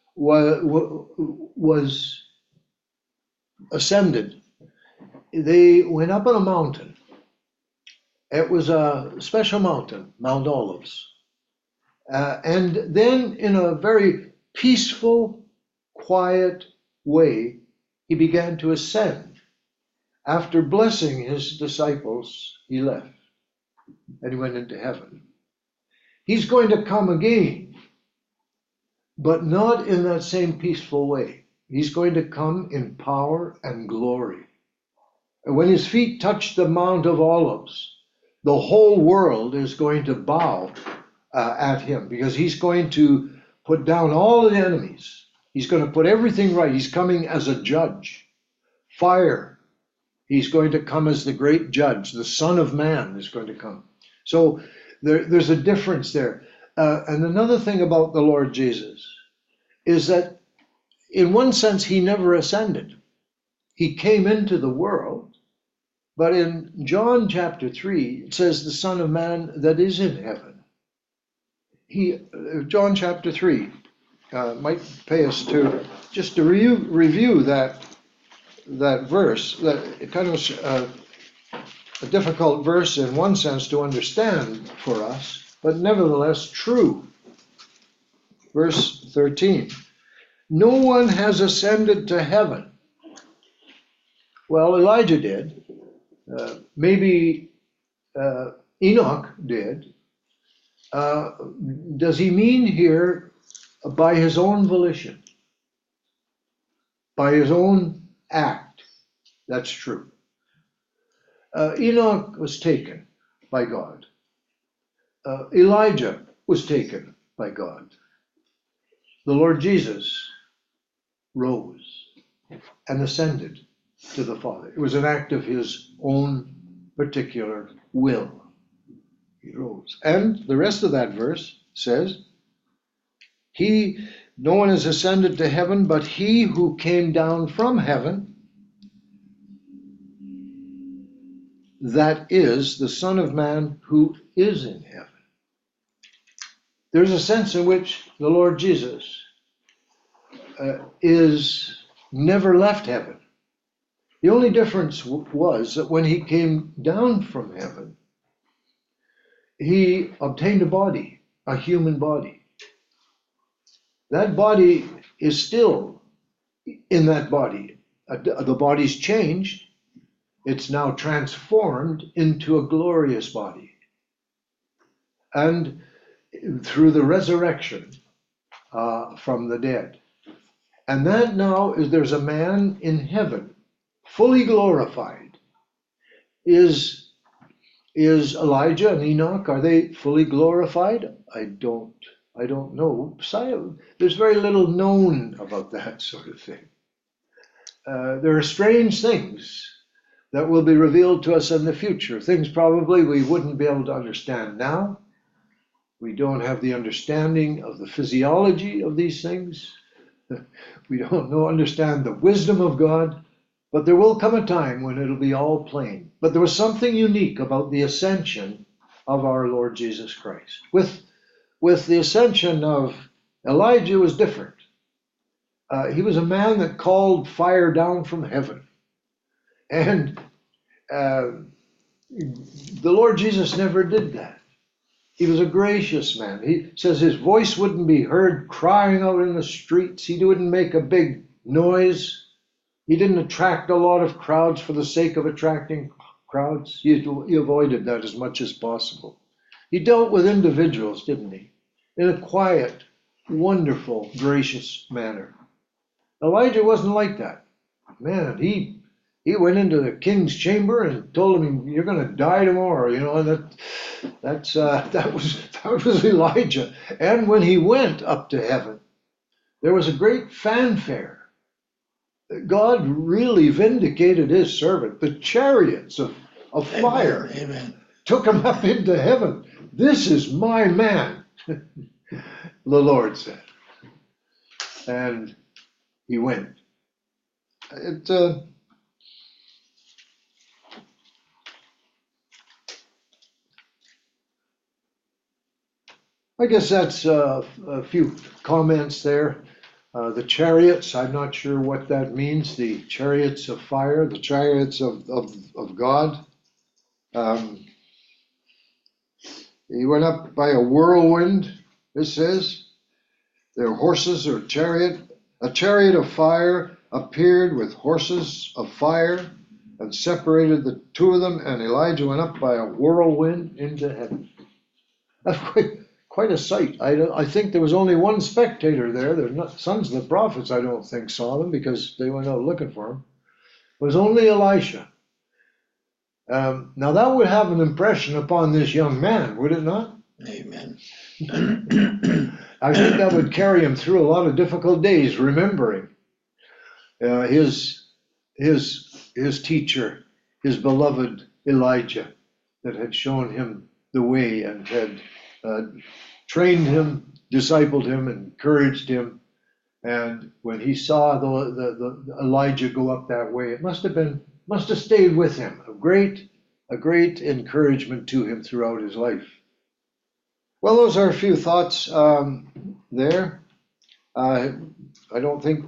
was ascended, they went up on a mountain, It was a special mountain, Mount Olives. And then in a very peaceful, quiet way, he began to ascend. After blessing his disciples, he left and he went into heaven. He's going to come again, but not in that same peaceful way. He's going to come in power and glory. And when his feet touch the Mount of Olives, the whole world is going to bow at him, because he's going to put down all the enemies. He's going to put everything right. He's coming as a judge. Fire. He's going to come as the great judge. The Son of Man is going to come. So there's a difference there. And another thing about the Lord Jesus is that in one sense, he never ascended. He came into the world, but in John chapter 3, it says the Son of Man that is in heaven. John chapter 3 might pay us to just to review that verse. That kind of a difficult verse in one sense to understand for us, but nevertheless true. Verse 13. No one has ascended to heaven. Well, Elijah did. Maybe Enoch did. Does he mean here by his own volition? By his own act? That's true. Enoch was taken by God. Elijah was taken by God. The Lord Jesus rose and ascended to the Father. It was an act of his own particular will. He rose. And the rest of that verse says, no one has ascended to heaven, but he who came down from heaven, that is the Son of Man who is in heaven. There's a sense in which the Lord Jesus is never left heaven. The only difference was that when he came down from heaven, he obtained a body, a human body. That body is still in that body. The body's changed. It's now transformed into a glorious body. And through the resurrection from the dead. And that now is there's a man in heaven, fully glorified. Is Elijah and Enoch, are they fully glorified? I don't know. There's very little known about that sort of thing. There are strange things that will be revealed to us in the future. Things probably we wouldn't be able to understand now. We don't have the understanding of the physiology of these things. We don't understand the wisdom of God. But there will come a time when it'll be all plain. But there was something unique about the ascension of our Lord Jesus Christ. With the ascension of Elijah was different. He was a man that called fire down from heaven. And the Lord Jesus never did that. He was a gracious man. He says his voice wouldn't be heard crying out in the streets. He wouldn't make a big noise. He didn't attract a lot of crowds for the sake of attracting crowds. He avoided that as much as possible. He dealt with individuals, didn't he? In a quiet, wonderful, gracious manner. Elijah wasn't like that. Man, he went into the king's chamber and told him, "You're going to die tomorrow." And that was Elijah. And when he went up to heaven, there was a great fanfare. God really vindicated his servant. The chariots of fire Amen. took him up into heaven. This is my man, the Lord said. And he went. I guess that's a few comments there. The chariots, I'm not sure what that means. The chariots of fire, the chariots of God. He went up by a whirlwind, it says. Their horses or a chariot of fire appeared with horses of fire and separated the two of them, and Elijah went up by a whirlwind into heaven. That's quite a sight. I think there was only one spectator there. The sons of the prophets, I don't think, saw them because they went out looking for him. It was only Elisha. Now that would have an impression upon this young man, would it not? Amen. I think that would carry him through a lot of difficult days, remembering his teacher, his beloved Elijah, that had shown him the way and had trained him, discipled him, encouraged him. And when he saw the Elijah go up that way, it must have stayed with him, a great encouragement to him throughout his life. Well, those are a few thoughts there. I don't think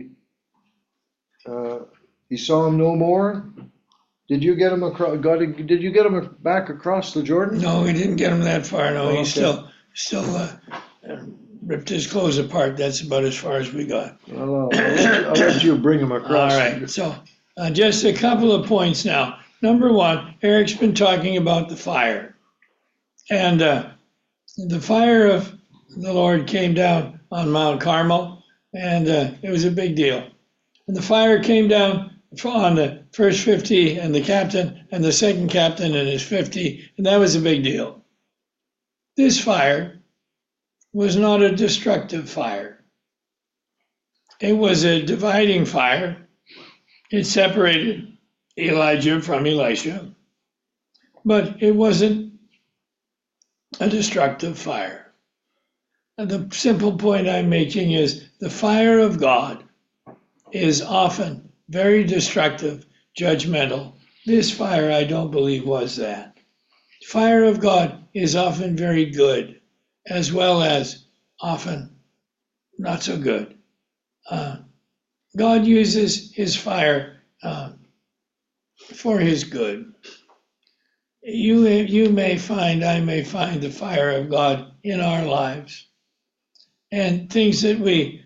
he saw him no more. Did you get him across? Did you get him back across the Jordan? No, we didn't get him that far. No, Okay. he still ripped his clothes apart. That's about as far as we got. I'll let you bring him across. All right. So just a couple of points now. Number one, Eric's been talking about the fire, and the fire of the Lord came down on Mount Carmel, and it was a big deal. And the fire came down on the first 50 and the captain and the second captain and his 50, and that was a big deal. This fire was not a destructive fire. It was a dividing fire. It separated Elijah from Elisha, but it wasn't a destructive fire. And the simple point I'm making is the fire of God is often very destructive, judgmental. This fire, I don't believe, was that. The fire of God is often very good, as well as often not so good. God uses his fire for his good. You may find, I may find the fire of God in our lives, and things that we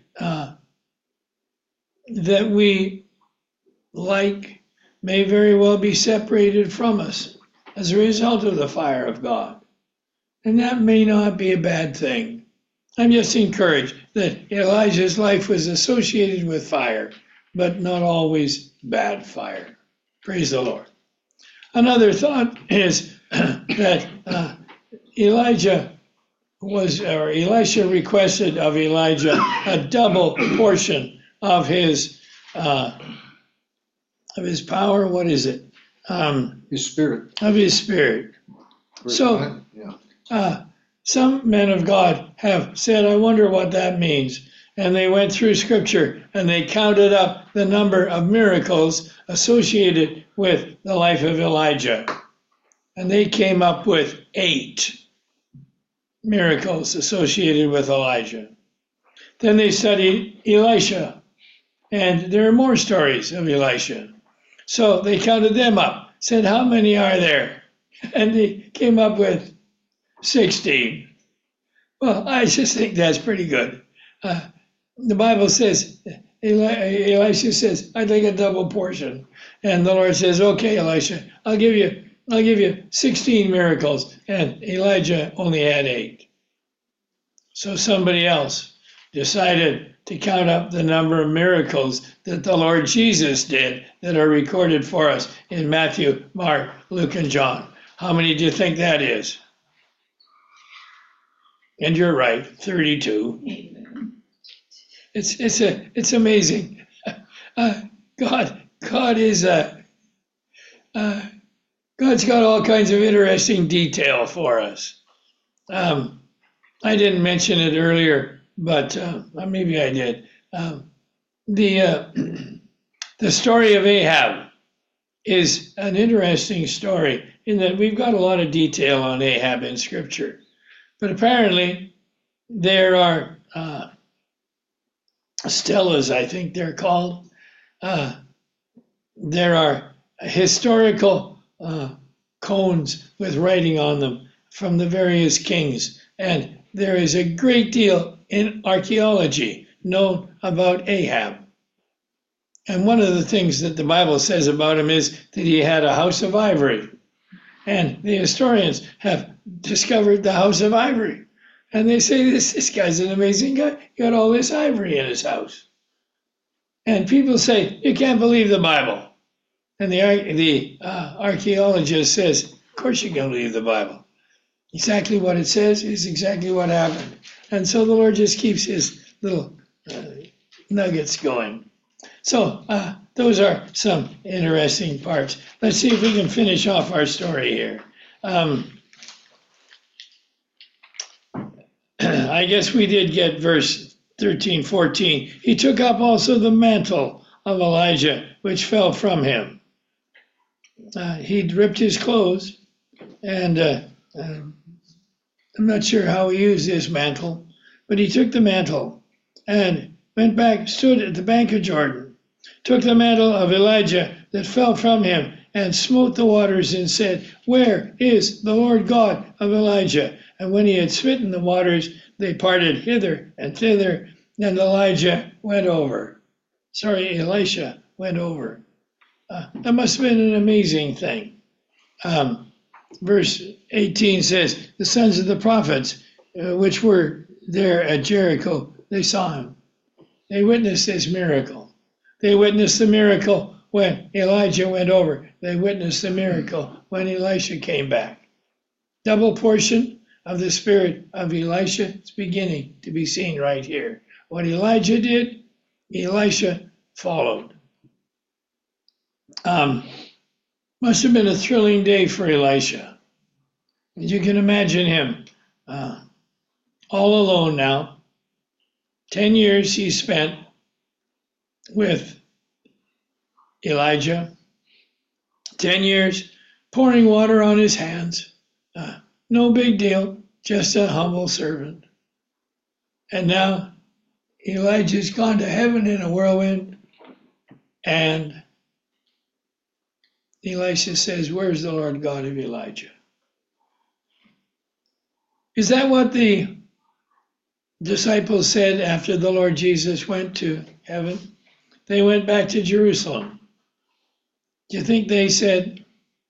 like may very well be separated from us as a result of the fire of God. And that may not be a bad thing. I'm just encouraged that Elijah's life was associated with fire, but not always bad fire. Praise the Lord. Another thought is that Elisha requested of Elijah a double portion of his power. What is it? His spirit. Of his spirit. So, some men of God have said, I wonder what that means. And they went through scripture and they counted up the number of miracles associated with the life of Elijah. And they came up with 8 miracles associated with Elijah. Then they studied Elisha, and there are more stories of Elisha. So they counted them up, said, how many are there? And they came up with 16. Well, I just think that's pretty good. The Bible says, Elisha says, I'd like a double portion. And the Lord says, okay, Elisha, I'll give you 16 miracles. And Elijah only had 8. So somebody else decided to count up the number of miracles that the Lord Jesus did that are recorded for us in Matthew, Mark, Luke, and John. How many do you think that is? And you're right, 32. Amen. It's amazing. God is God's got all kinds of interesting detail for us. I didn't mention it earlier, but maybe I did. The story of Ahab is an interesting story in that we've got a lot of detail on Ahab in Scripture. But apparently there are stelas, I think they're called. There are historical cones with writing on them from the various kings. And there is a great deal in archaeology known about Ahab. And one of the things that the Bible says about him is that he had a house of ivory. And the historians have discovered the house of ivory. And they say, this guy's an amazing guy. He got all this ivory in his house. And people say, you can't believe the Bible. And the archaeologist says, of course you can believe the Bible. Exactly what it says is exactly what happened. And so the Lord just keeps his little nuggets going. So those are some interesting parts. Let's see if we can finish off our story here. I guess we did get verse 13, 14. He took up also the mantle of Elijah, which fell from him. He'd ripped his clothes, and I'm not sure how he used this mantle, but he took the mantle and went back, stood at the bank of Jordan, took the mantle of Elijah that fell from him, and smote the waters and said, where is the Lord God of Elijah? And when he had smitten the waters, they parted hither and thither, and Elisha went over. That must have been an amazing thing. Verse 18 says, the sons of the prophets, which were there at Jericho, they saw him. They witnessed this miracle. They witnessed the miracle when Elijah went over. They witnessed the miracle when Elisha came back. Double portion of the spirit of Elisha is beginning to be seen right here. What Elijah did, Elisha followed. Must have been a thrilling day for Elisha. You can imagine him all alone now. 10 years he spent with Elijah. 10 years pouring water on his hands. No big deal, just a humble servant. And now Elijah's gone to heaven in a whirlwind, and Elisha says, where's the Lord God of Elijah? Is that what the disciples said after the Lord Jesus went to heaven? They went back to Jerusalem. Do you think they said,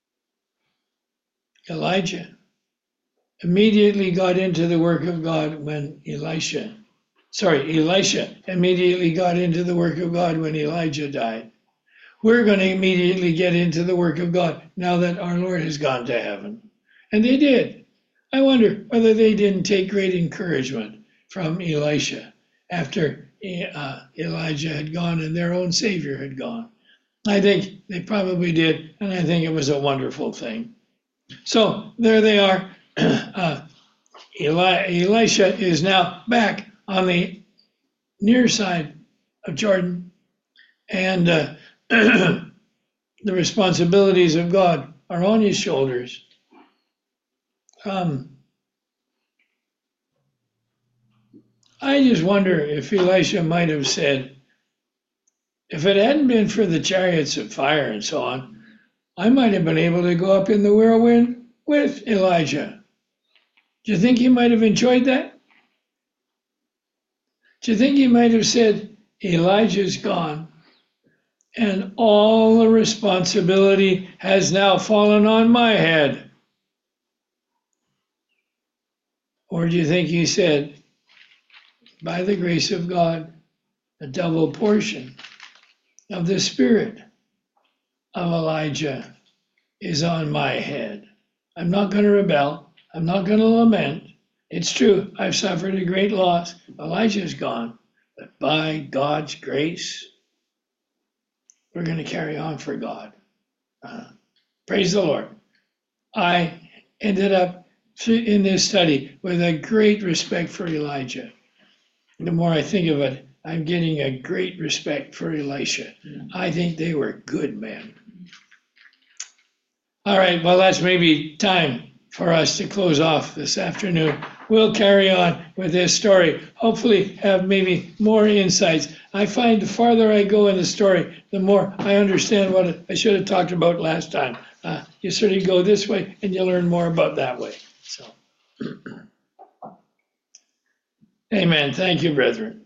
Elisha immediately got into the work of God when Elisha immediately got into the work of God when Elijah died. We're going to immediately get into the work of God now that our Lord has gone to heaven. And they did. I wonder whether they didn't take great encouragement from Elisha after Elijah had gone and their own Savior had gone. I think they probably did, and I think it was a wonderful thing. So there they are. Elisha is now back on the near side of Jordan, and the responsibilities of God are on his shoulders. I just wonder if Elisha might have said, if it hadn't been for the chariots of fire and so on, I might have been able to go up in the whirlwind with Elijah. Do you think he might have enjoyed that? Do you think he might have said, Elijah's gone, and all the responsibility has now fallen on my head? Or do you think he said, by the grace of God, a double portion of the spirit of Elijah is on my head? I'm not going to rebel. I'm not going to lament. It's true, I've suffered a great loss. Elijah's gone. But by God's grace, we're going to carry on for God. Praise the Lord. I ended up in this study with a great respect for Elijah. The more I think of it, I'm getting a great respect for Elisha. I think they were good men. All right, well, that's maybe time for us to close off this afternoon. We'll carry on with this story, hopefully have maybe more insights. I find the farther I go in the story, the more I understand what I should have talked about last time. You sort of go this way and you learn more about that way. So, amen. Thank you, brethren.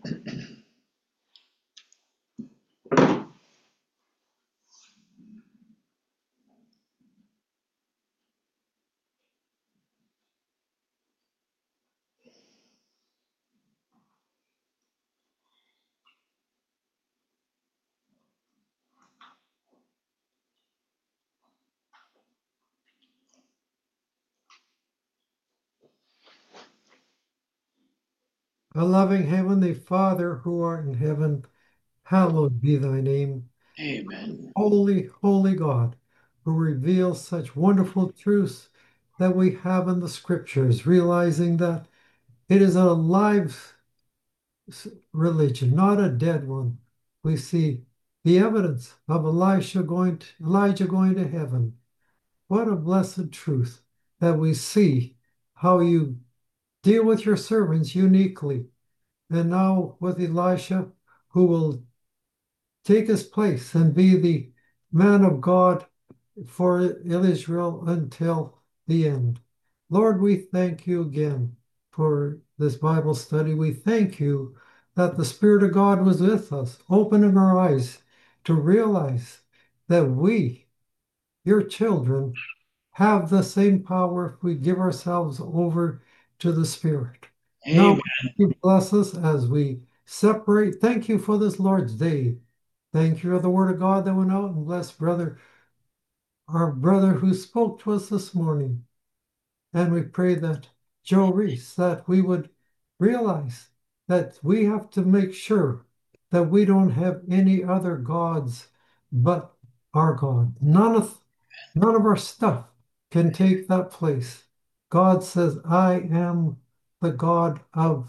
Our loving Heavenly Father, who art in heaven, hallowed be thy name. Amen. Holy, holy God, who reveals such wonderful truths that we have in the scriptures, realizing that it is a live religion, not a dead one. We see the evidence of Elijah going to heaven. What a blessed truth that we see how you deal with your servants uniquely. And now with Elisha, who will take his place and be the man of God for Israel until the end. Lord, we thank you again for this Bible study. We thank you that the Spirit of God was with us, opening our eyes to realize that we, your children, have the same power if we give ourselves over to the Spirit. Now, Amen. you bless us as we separate. Thank you for this Lord's Day. Thank you for the word of God that went out and bless our brother who spoke to us this morning. And we pray that Joe Reese, that we would realize that we have to make sure that we don't have any other gods but our God. None of our stuff can take that place. God says, I am the God of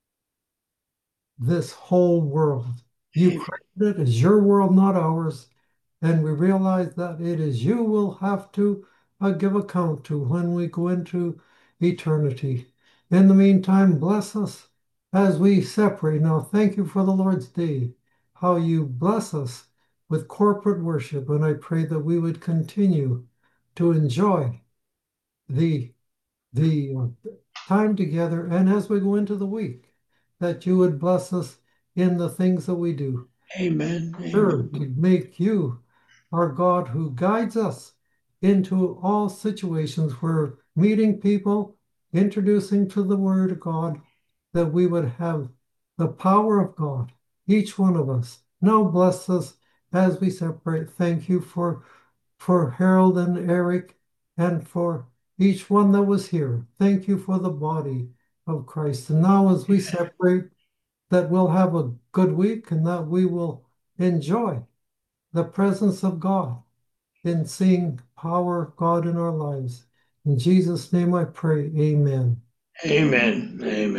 this whole world. You Amen. created it as your world, not ours. And we realize that it is you will have to give account to when we go into eternity. In the meantime, bless us as we separate. Now, thank you for the Lord's Day, how you bless us with corporate worship. And I pray that we would continue to enjoy the the time together, and as we go into the week, that you would bless us in the things that we do. Amen. Sure, to make you our God who guides us into all situations where meeting people, introducing to the Word of God, that we would have the power of God, each one of us. Now bless us as we separate. Thank you for Harold and Eric and for each one that was here. Thank you for the body of Christ. And now as we separate, that we'll have a good week and that we will enjoy the presence of God in seeing power of God in our lives. In Jesus' name I pray, amen. Amen. Amen.